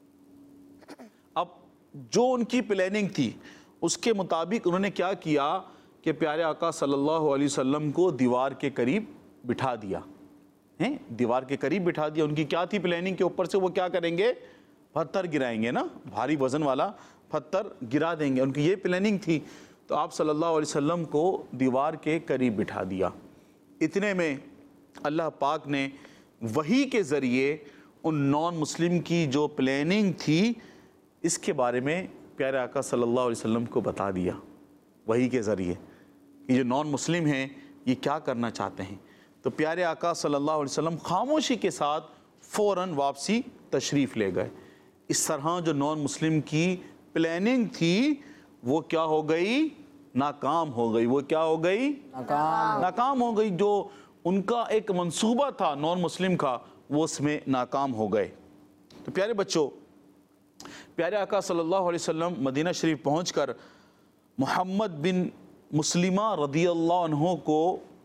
E: اب جو ان کی پلاننگ تھی اس کے مطابق انہوں نے کیا کیا کہ پیارے آقا صلی اللہ علیہ وسلم کو دیوار کے قریب بٹھا دیا، ہیں دیوار کے قریب بٹھا دیا۔ ان کی کیا تھی پلاننگ کے اوپر سے وہ کیا کریں گے؟ پتھر گرائیں گے نا، بھاری وزن والا پتھر گرا دیں گے، ان کی یہ پلاننگ تھی۔ تو آپ صلی اللہ علیہ وسلم کو دیوار کے قریب بٹھا دیا۔ اتنے میں اللہ پاک نے وحی کے ذریعے ان نان مسلم کی جو پلاننگ تھی اس کے بارے میں پیارے آقا صلی اللہ علیہ وسلم کو بتا دیا وحی کے ذریعے کہ جو نان مسلم ہیں یہ کیا کرنا چاہتے ہیں۔ تو پیارے آقا صلی اللہ علیہ وسلم خاموشی کے ساتھ فوراً واپسی تشریف لے گئے۔ اس طرح جو نان مسلم کی پلاننگ تھی وہ کیا ہو گئی؟ ناکام ہو گئی۔ وہ کیا ہو گئی؟ ناکام ناکام ہو گئی۔ جو ان کا ایک منصوبہ تھا نان مسلم کا وہ اس میں ناکام ہو گئے۔ تو پیارے بچوں، پیارے آقا صلی اللہ علیہ وسلم مدینہ شریف پہنچ کر محمد بن مسلمہ رضی اللہ عنہ کو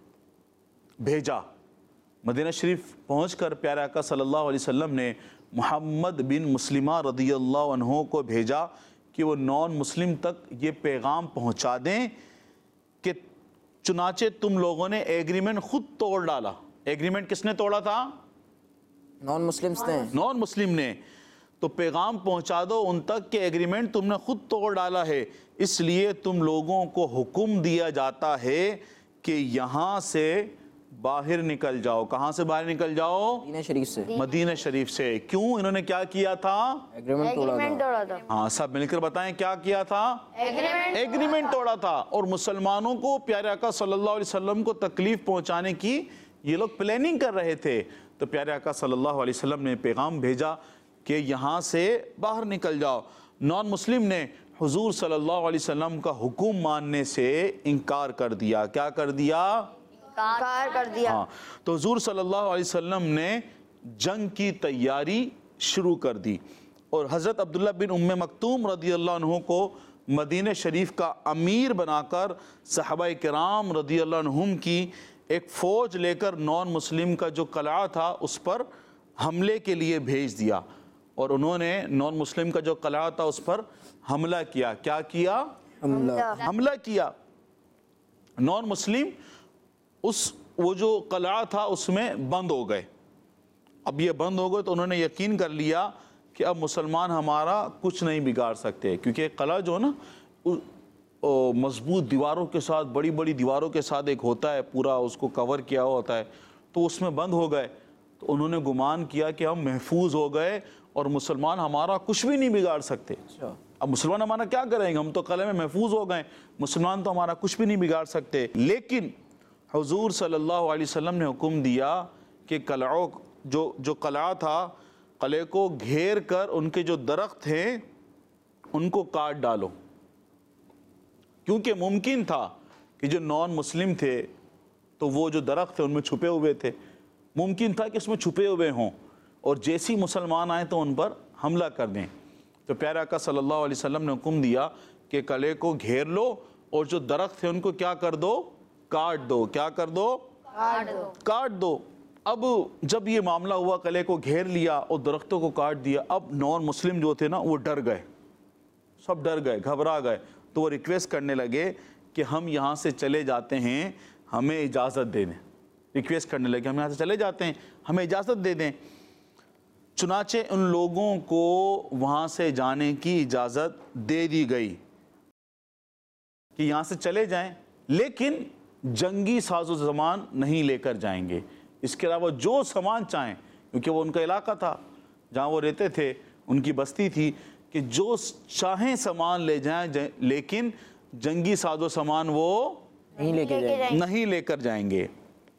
E: بھیجا۔ مدینہ شریف پہنچ کر پیارے آقا صلی اللہ علیہ وسلم نے محمد بن مسلمہ رضی اللہ عنہ کو بھیجا کہ وہ نان مسلم تک یہ پیغام پہنچا دیں کہ چنانچہ تم لوگوں نے ایگریمنٹ خود توڑ ڈالا۔ ایگریمنٹ کس نے توڑا تھا؟
B: نان مسلمز نے
E: نان مسلم نے۔ تو پیغام پہنچا دو ان تک کہ ایگریمنٹ تم نے خود توڑ ڈالا ہے، اس لیے تم لوگوں کو حکم دیا جاتا ہے کہ یہاں سے باہر نکل جاؤ۔ کہاں سے باہر نکل جاؤ؟
B: مدینہ شریف سے۔
E: مدینہ شریف سے۔ کیوں؟ انہوں نے کیا کیا تھا؟
B: ایگریمنٹ توڑا تھا۔
E: ہاں، سب مل کر بتائیں کیا کیا تھا؟ ایگریمنٹ توڑا تھا۔ اور مسلمانوں کو پیارے آقا صلی اللہ علیہ وسلم کو تکلیف پہنچانے کی یہ لوگ پلاننگ کر رہے تھے۔ تو پیارے آقا صلی اللہ علیہ وسلم نے پیغام بھیجا کہ یہاں سے باہر نکل جاؤ۔ نان مسلم نے حضور صلی اللہ علیہ وسلم کا حکم ماننے سے انکار کر دیا۔ کیا کر دیا؟
F: انکار کر دیا۔
E: ہاں، تو حضور صلی اللہ علیہ وسلم نے جنگ کی تیاری شروع کر دی، اور حضرت عبداللہ بن ام مکتوم رضی اللہ عنہ کو مدینہ شریف کا امیر بنا کر صحابہ کرام رضی اللہ عنہم کی ایک فوج لے کر نان مسلم کا جو قلعہ تھا اس پر حملے کے لیے بھیج دیا، اور انہوں نے نان مسلم کا جو قلعہ تھا اس پر حملہ کیا۔ کیا کیا؟ حملہ کیا۔ نان مسلم اس وہ جو قلعہ تھا اس میں بند ہو گئے۔ اب یہ بند ہو گئے تو انہوں نے یقین کر لیا کہ اب مسلمان ہمارا کچھ نہیں بگاڑ سکتے، کیونکہ قلعہ جو ہے نا مضبوط دیواروں کے ساتھ، بڑی بڑی دیواروں کے ساتھ ایک ہوتا ہے، پورا اس کو کور کیا ہوا ہوتا ہے، تو اس میں بند ہو گئے۔ تو انہوں نے گمان کیا کہ ہم محفوظ ہو گئے اور مسلمان ہمارا کچھ بھی نہیں بگاڑ سکتے۔ اب مسلمان ہمارا کیا کریں گے؟ ہم تو قلعے میں محفوظ ہو گئے، مسلمان تو ہمارا کچھ بھی نہیں بگاڑ سکتے۔ لیکن حضور صلی اللہ علیہ وسلم نے حکم دیا کہ قلعوں جو جو قلعہ تھا، قلعے کو گھیر کر ان کے جو درخت ہیں ان کو کاٹ ڈالو، کیونکہ ممکن تھا کہ جو نان مسلم تھے تو وہ جو درخت تھے ان میں چھپے ہوئے تھے، ممکن تھا کہ اس میں چھپے ہوئے ہوں اور جیسی مسلمان آئیں تو ان پر حملہ کر دیں۔ تو پیارے آقا صلی اللہ علیہ وسلم نے حکم دیا کہ قلعے کو گھیر لو اور جو درخت تھے ان کو کیا کر دو؟ کاٹ دو۔ کیا کر دو؟ کاٹ دو۔ اب جب یہ معاملہ ہوا، قلعے کو گھیر لیا اور درختوں کو کاٹ دیا، اب نان مسلم جو تھے نا وہ ڈر گئے، سب ڈر گئے، گھبرا گئے۔ تو وہ ریکویسٹ کرنے لگے کہ ہم یہاں سے چلے جاتے ہیں، ہمیں اجازت دے دیں۔ ریکویسٹ کرنے لگے ہم یہاں سے چلے جاتے ہیں، ہمیں اجازت دے دیں۔ چنانچہ ان لوگوں کو وہاں سے جانے کی اجازت دے دی گئی کہ یہاں سے چلے جائیں، لیکن جنگی ساز و سامان نہیں لے کر جائیں گے، اس کے علاوہ جو سامان چاہیں، کیونکہ وہ ان کا علاقہ تھا جہاں وہ رہتے تھے، ان کی بستی تھی، کہ جو چاہیں سامان لے جائیں، لیکن جنگی ساز و سامان وہ
B: نہیں لے کے جائیں
E: نہیں لے کر جائیں گے۔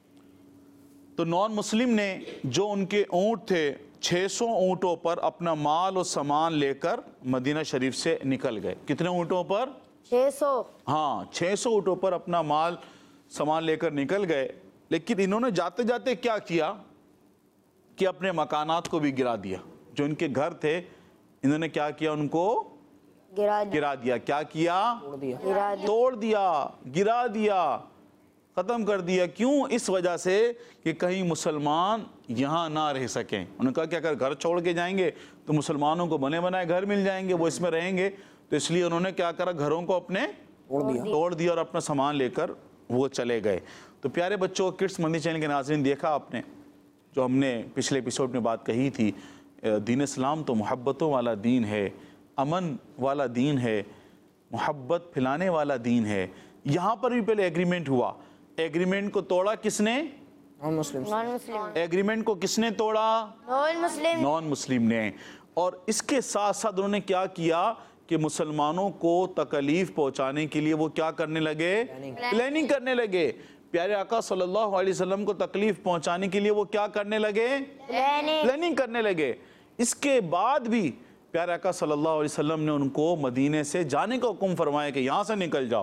E: تو نان مسلم نے جو ان کے اونٹ تھے، چھ سو اونٹوں پر اپنا مال اور سامان لے کر مدینہ شریف سے نکل گئے۔ کتنے اونٹوں پر؟
F: چھ سو۔
E: ہاں، چھ سو اونٹوں پر اپنا مال سامان لے کر نکل گئے۔ لیکن انہوں نے جاتے جاتے کیا کیا کہ اپنے مکانات کو بھی گرا دیا، جو ان کے گھر تھے انہوں نے کیا کیا؟ ان کو
F: گرا
E: گرا دیا. کیا کیا؟
F: گرا
E: توڑ دیا, گرا دیا, ختم کر دیا. کیوں؟ اس وجہ سے کہ کہیں مسلمان یہاں نہ رہ سکیں. انہوں نے کہا کہ اگر گھر چھوڑ کے جائیں گے تو مسلمانوں کو بنے بنائے گھر مل جائیں گے, وہ اس میں رہیں گے. تو اس لیے انہوں نے کیا کرا؟ گھروں کو اپنے توڑ دیا اور اپنا سامان لے کر وہ چلے گئے. تو پیارے بچوں, کڈس مدنی چینل کے ناظرین, دیکھا آپ نے جو ہم نے پچھلے ایپیسوڈ میں بات کہی تھی, دین اسلام تو محبتوں والا دین ہے, امن والا دین ہے, محبت پھیلانے والا دین ہے. یہاں پر بھی پہلے ایگریمنٹ ہوا. ایگریمنٹ کو توڑا کس نے؟
B: Non Muslim.
F: Non Muslim
E: agreement کو کس نے توڑا؟
F: نان مسلم
E: نان مسلم نے. اور اس کے ساتھ ساتھ انہوں نے کیا کیا کہ مسلمانوں کو تکلیف پہنچانے کے لیے وہ کیا کرنے لگے؟ پلاننگ کرنے لگے. پیارے آقا صلی اللہ علیہ وسلم کو تکلیف پہنچانے کے لیے وہ کیا کرنے لگے؟ پلاننگ کرنے لگے. اس کے بعد بھی پیارے آقا صلی اللہ علیہ وسلم نے ان کو مدینے سے جانے کا حکم فرمایا کہ یہاں سے نکل جاؤ.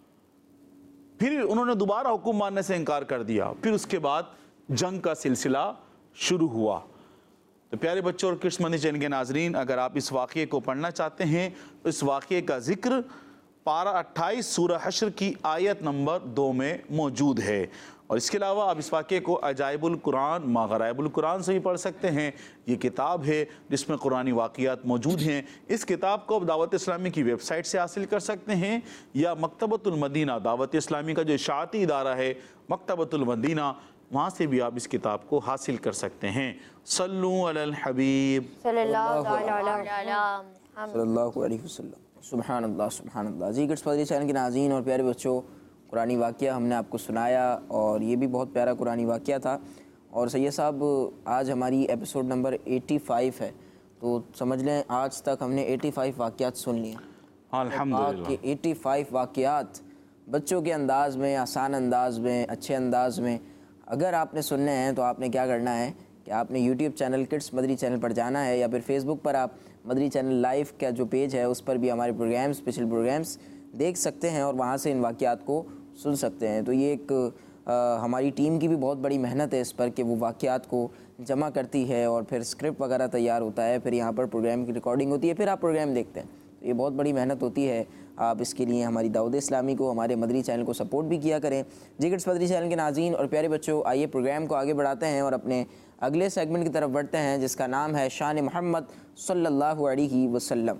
E: پھر انہوں نے دوبارہ حکم ماننے سے انکار کر دیا. پھر اس کے بعد جنگ کا سلسلہ شروع ہوا. تو پیارے بچوں اور کڈس مدنی چینل کے ناظرین, اگر آپ اس واقعے کو پڑھنا چاہتے ہیں تو اس واقعے کا ذکر پارہ اٹھائیس سورہ حشر کی آیت نمبر دو میں موجود ہے. اور اس کے علاوہ آپ اس واقعے کو عجائب القرآن ما غرائب القرآن سے بھی پڑھ سکتے ہیں. یہ کتاب ہے جس میں قرآنی واقعات موجود ہیں. اس کتاب کو آپ دعوت اسلامی کی ویب سائٹ سے حاصل کر سکتے ہیں, یا مکتبۃ المدینہ, دعوت اسلامی کا جو اشاعتی ادارہ ہے مکتبۃ المدینہ, وہاں سے بھی آپ اس کتاب کو حاصل کر سکتے ہیں. صلو علی الحبیب
F: صلی اللہ علیہ
B: صلی اللہ علیہ وسلم. سبحان اللہ سبحان اللہ. جی کڈس مدنی چینل کے ناظرین اور پیارے بچوں, قرآنی واقعہ ہم نے آپ کو سنایا اور یہ بھی بہت پیارا قرآنی واقعہ تھا. اور سید صاحب, آج ہماری ایپیسوڈ نمبر ایٹی فائیو ہے, تو سمجھ لیں آج تک ہم نے ایٹی فائیو واقعات سن لیے.
E: الحمدللہ
B: کہ ایٹی فائیو واقعات بچوں کے انداز میں, آسان انداز میں, اچھے انداز میں اگر آپ نے سننے ہیں تو آپ نے کیا کرنا ہے کہ آپ نے YouTube channel kids Madani channel پر جانا ہے, یا پھر فیس بک پر آپ مدنی چینل لائیو کا جو پیج ہے اس پر بھی ہمارے پروگرامز, پچھلے پروگرامز دیکھ سکتے ہیں اور وہاں سے ان واقعات کو سن سکتے ہیں. تو یہ ایک آ, ہماری ٹیم کی بھی بہت بڑی محنت ہے اس پر کہ وہ واقعات کو جمع کرتی ہے اور پھر اسکرپٹ وغیرہ تیار ہوتا ہے, پھر یہاں پر پروگرام کی ریکارڈنگ ہوتی ہے, پھر آپ پروگرام دیکھتے ہیں. تو یہ بہت بڑی محنت ہوتی ہے. آپ اس کے لیے ہماری دعوت اسلامی کو, ہمارے مدنی چینل کو سپورٹ بھی کیا کریں. جی کڈس مدنی چینل کے ناظرین اور پیارے بچوں, آئیے پروگرام کو آگے بڑھاتے ہیں اور اپنے اگلے سیگمنٹ کی طرف بڑھتے ہیں جس کا نام ہے شان محمد صلی اللہ علیہ وسلم.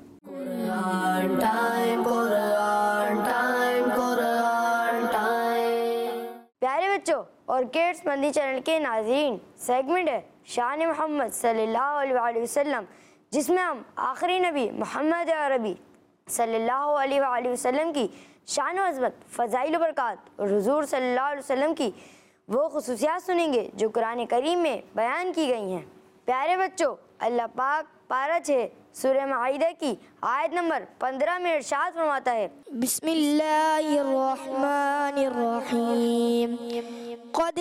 D: Quran time Quran time Quran time.
F: پیارے بچوں اور کڈس مدنی چینل کے ناظرین, سیگمنٹ ہے شان محمد صلی اللہ علیہ وسلم, جس میں ہم آخری نبی محمد عربی صلی اللہ علیہ وآلہ وسلم کی شان و عظمت, فضائل و برکات اور حضور صلی اللہ علیہ وسلم کی وہ خصوصیات سنیں گے جو قرآن کریم میں بیان کی گئی ہیں. پیارے بچوں, اللہ پاک پارہ چھ سورہ معاہدہ کی آیت نمبر پندرہ میں ارشاد فرماتا ہے,
A: بسم اللہ الرحمن الرحیم, قد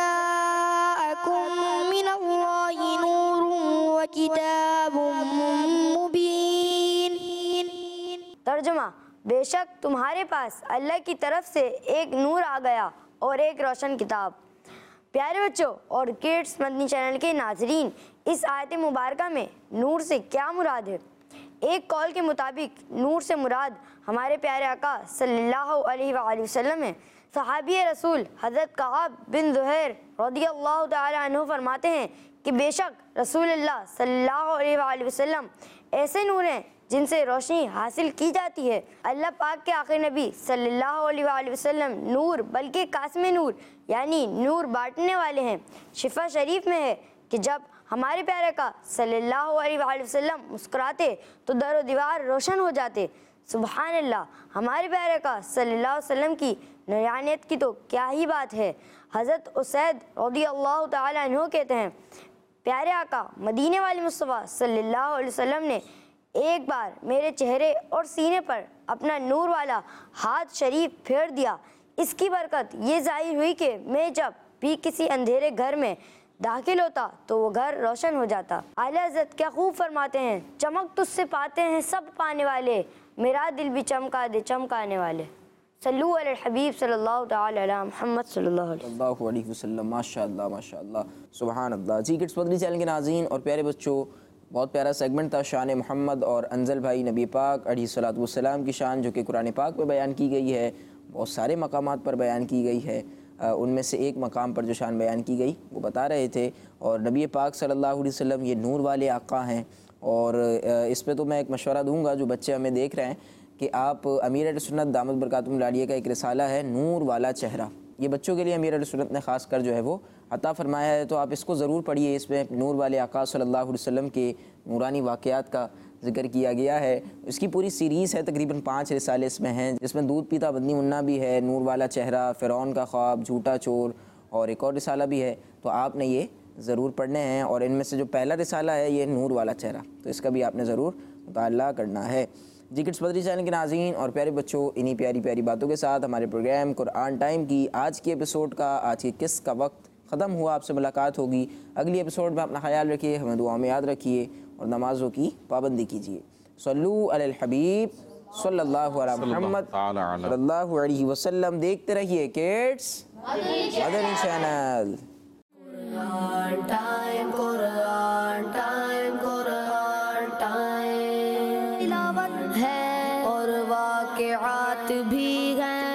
A: جاءکم من اللہ نور و کتاب مبین.
F: ترجمہ, بے شک تمہارے پاس اللہ کی طرف سے ایک نور آ گیا اور ایک روشن کتاب. پیارے بچوں اور کڈس مدنی چینل کے ناظرین, اس آیت مبارکہ میں نور سے کیا مراد ہے؟ ایک قول کے مطابق نور سے مراد ہمارے پیارے آقا صلی اللہ علیہ وآلہ وسلم ہے. صحابی رسول حضرت کعب بن زہیر رضی اللہ تعالی عنہ فرماتے ہیں کہ بے شک رسول اللہ صلی اللہ علیہ وآلہ وسلم ایسے نور ہیں جن سے روشنی حاصل کی جاتی ہے. اللہ پاک کے آخری نبی صلی اللہ علیہ وآلہ وسلم نور بلکہ قاسم نور یعنی نور بانٹنے والے ہیں. شفا شریف میں ہے کہ جب ہمارے پیارے کا صلی اللہ علیہ وآلہ وسلم مسکراتے تو در و دیوار روشن ہو جاتے. سبحان اللہ, ہمارے پیارے کا صلی اللہ علیہ وسلم کی نورانیت کی تو کیا ہی بات ہے. حضرت اسید رضی اللہ تعالی عنہ کہتے ہیں, پیارے آقا مدینے والے مصطفیٰ صلی اللہ علیہ وسلم نے ایک بار میرے چہرے اور سینے پر اپنا نور والا ہاتھ شریف پھیر دیا. اس کی برکت یہ ظاہر ہوئی کہ میں جب بھی کسی اندھیرے گھر میں داخل ہوتا تو وہ گھر روشن ہو جاتا. اعلیٰ حضرت کیا خوب فرماتے ہیں, چمک تجھ سے پاتے ہیں سب پانے والے, میرا دل بھی چمکا دے چمکانے والے. صلو علی الحبیب صلی اللہ تعالی علی محمد صلی اللہ علیہ وسلم.
B: اللہ علیہ وسلم. ماشاء اللہ ماشاء اللہ سبحان اللہ. جی کڈس مدنی چینل کے ناظرین اور پیارے بچوں, بہت پیارا سیگمنٹ تھا شان محمد اور انزل بھائی نبی پاک علیہ الصلوۃ والسلام کی شان جو کہ قرآن پاک میں بیان کی گئی ہے، بہت سارے مقامات پر بیان کی گئی ہے، ان میں سے ایک مقام پر جو شان بیان کی گئی وہ بتا رہے تھے۔ اور نبی پاک صلی اللہ علیہ وسلم یہ نور والے آقا ہیں، اور اس پہ تو میں ایک مشورہ دوں گا جو بچے ہمیں دیکھ رہے ہیں کہ آپ امیر اہل سنت دامت برکاتہم العالیہ کا ایک رسالہ ہے نور والا چہرہ، یہ بچوں کے لیے امیر اہل سنت نے خاص کر جو ہے وہ عطا فرمایا ہے، تو آپ اس کو ضرور پڑھیے۔ اس میں نور والے آقا صلی اللہ علیہ وسلم کے نورانی واقعات کا ذکر کیا گیا ہے۔ اس کی پوری سیریز ہے، تقریباً پانچ رسالے اس میں ہیں، جس میں دودھ پیتا بندی منا بھی ہے، نور والا چہرہ، فرعون کا خواب، جھوٹا چور، اور ایک اور رسالہ بھی ہے، تو آپ نے یہ ضرور پڑھنے ہیں۔ اور ان میں سے جو پہلا رسالہ ہے یہ نور والا چہرہ، تو اس کا بھی آپ نے ضرور مطالعہ کرنا ہے۔ جی کڈس مدنی چینل کے ناظرین اور پیارے بچوں، انہی پیاری پیاری باتوں کے ساتھ ہمارے پروگرام قرآن ٹائم کی آج کی ایپیسوڈ کا، آج کی قسط کا وقت ختم ہوا۔ آپ سے ملاقات ہوگی اگلی ایپیسوڈ میں۔ اپنا خیال رکھیے، ہمیں دعا میں یاد رکھیے، اور نمازوں کی پابندی کیجیے۔ صلو علی الحبیب صلی اللہ علی محمد صلی اللہ علیہ وسلم۔ دیکھتے رہیے kids Madani channel.
D: Quran time, Quran time, Quran time, تلاوت ہے اور واقعات بھی ہیں۔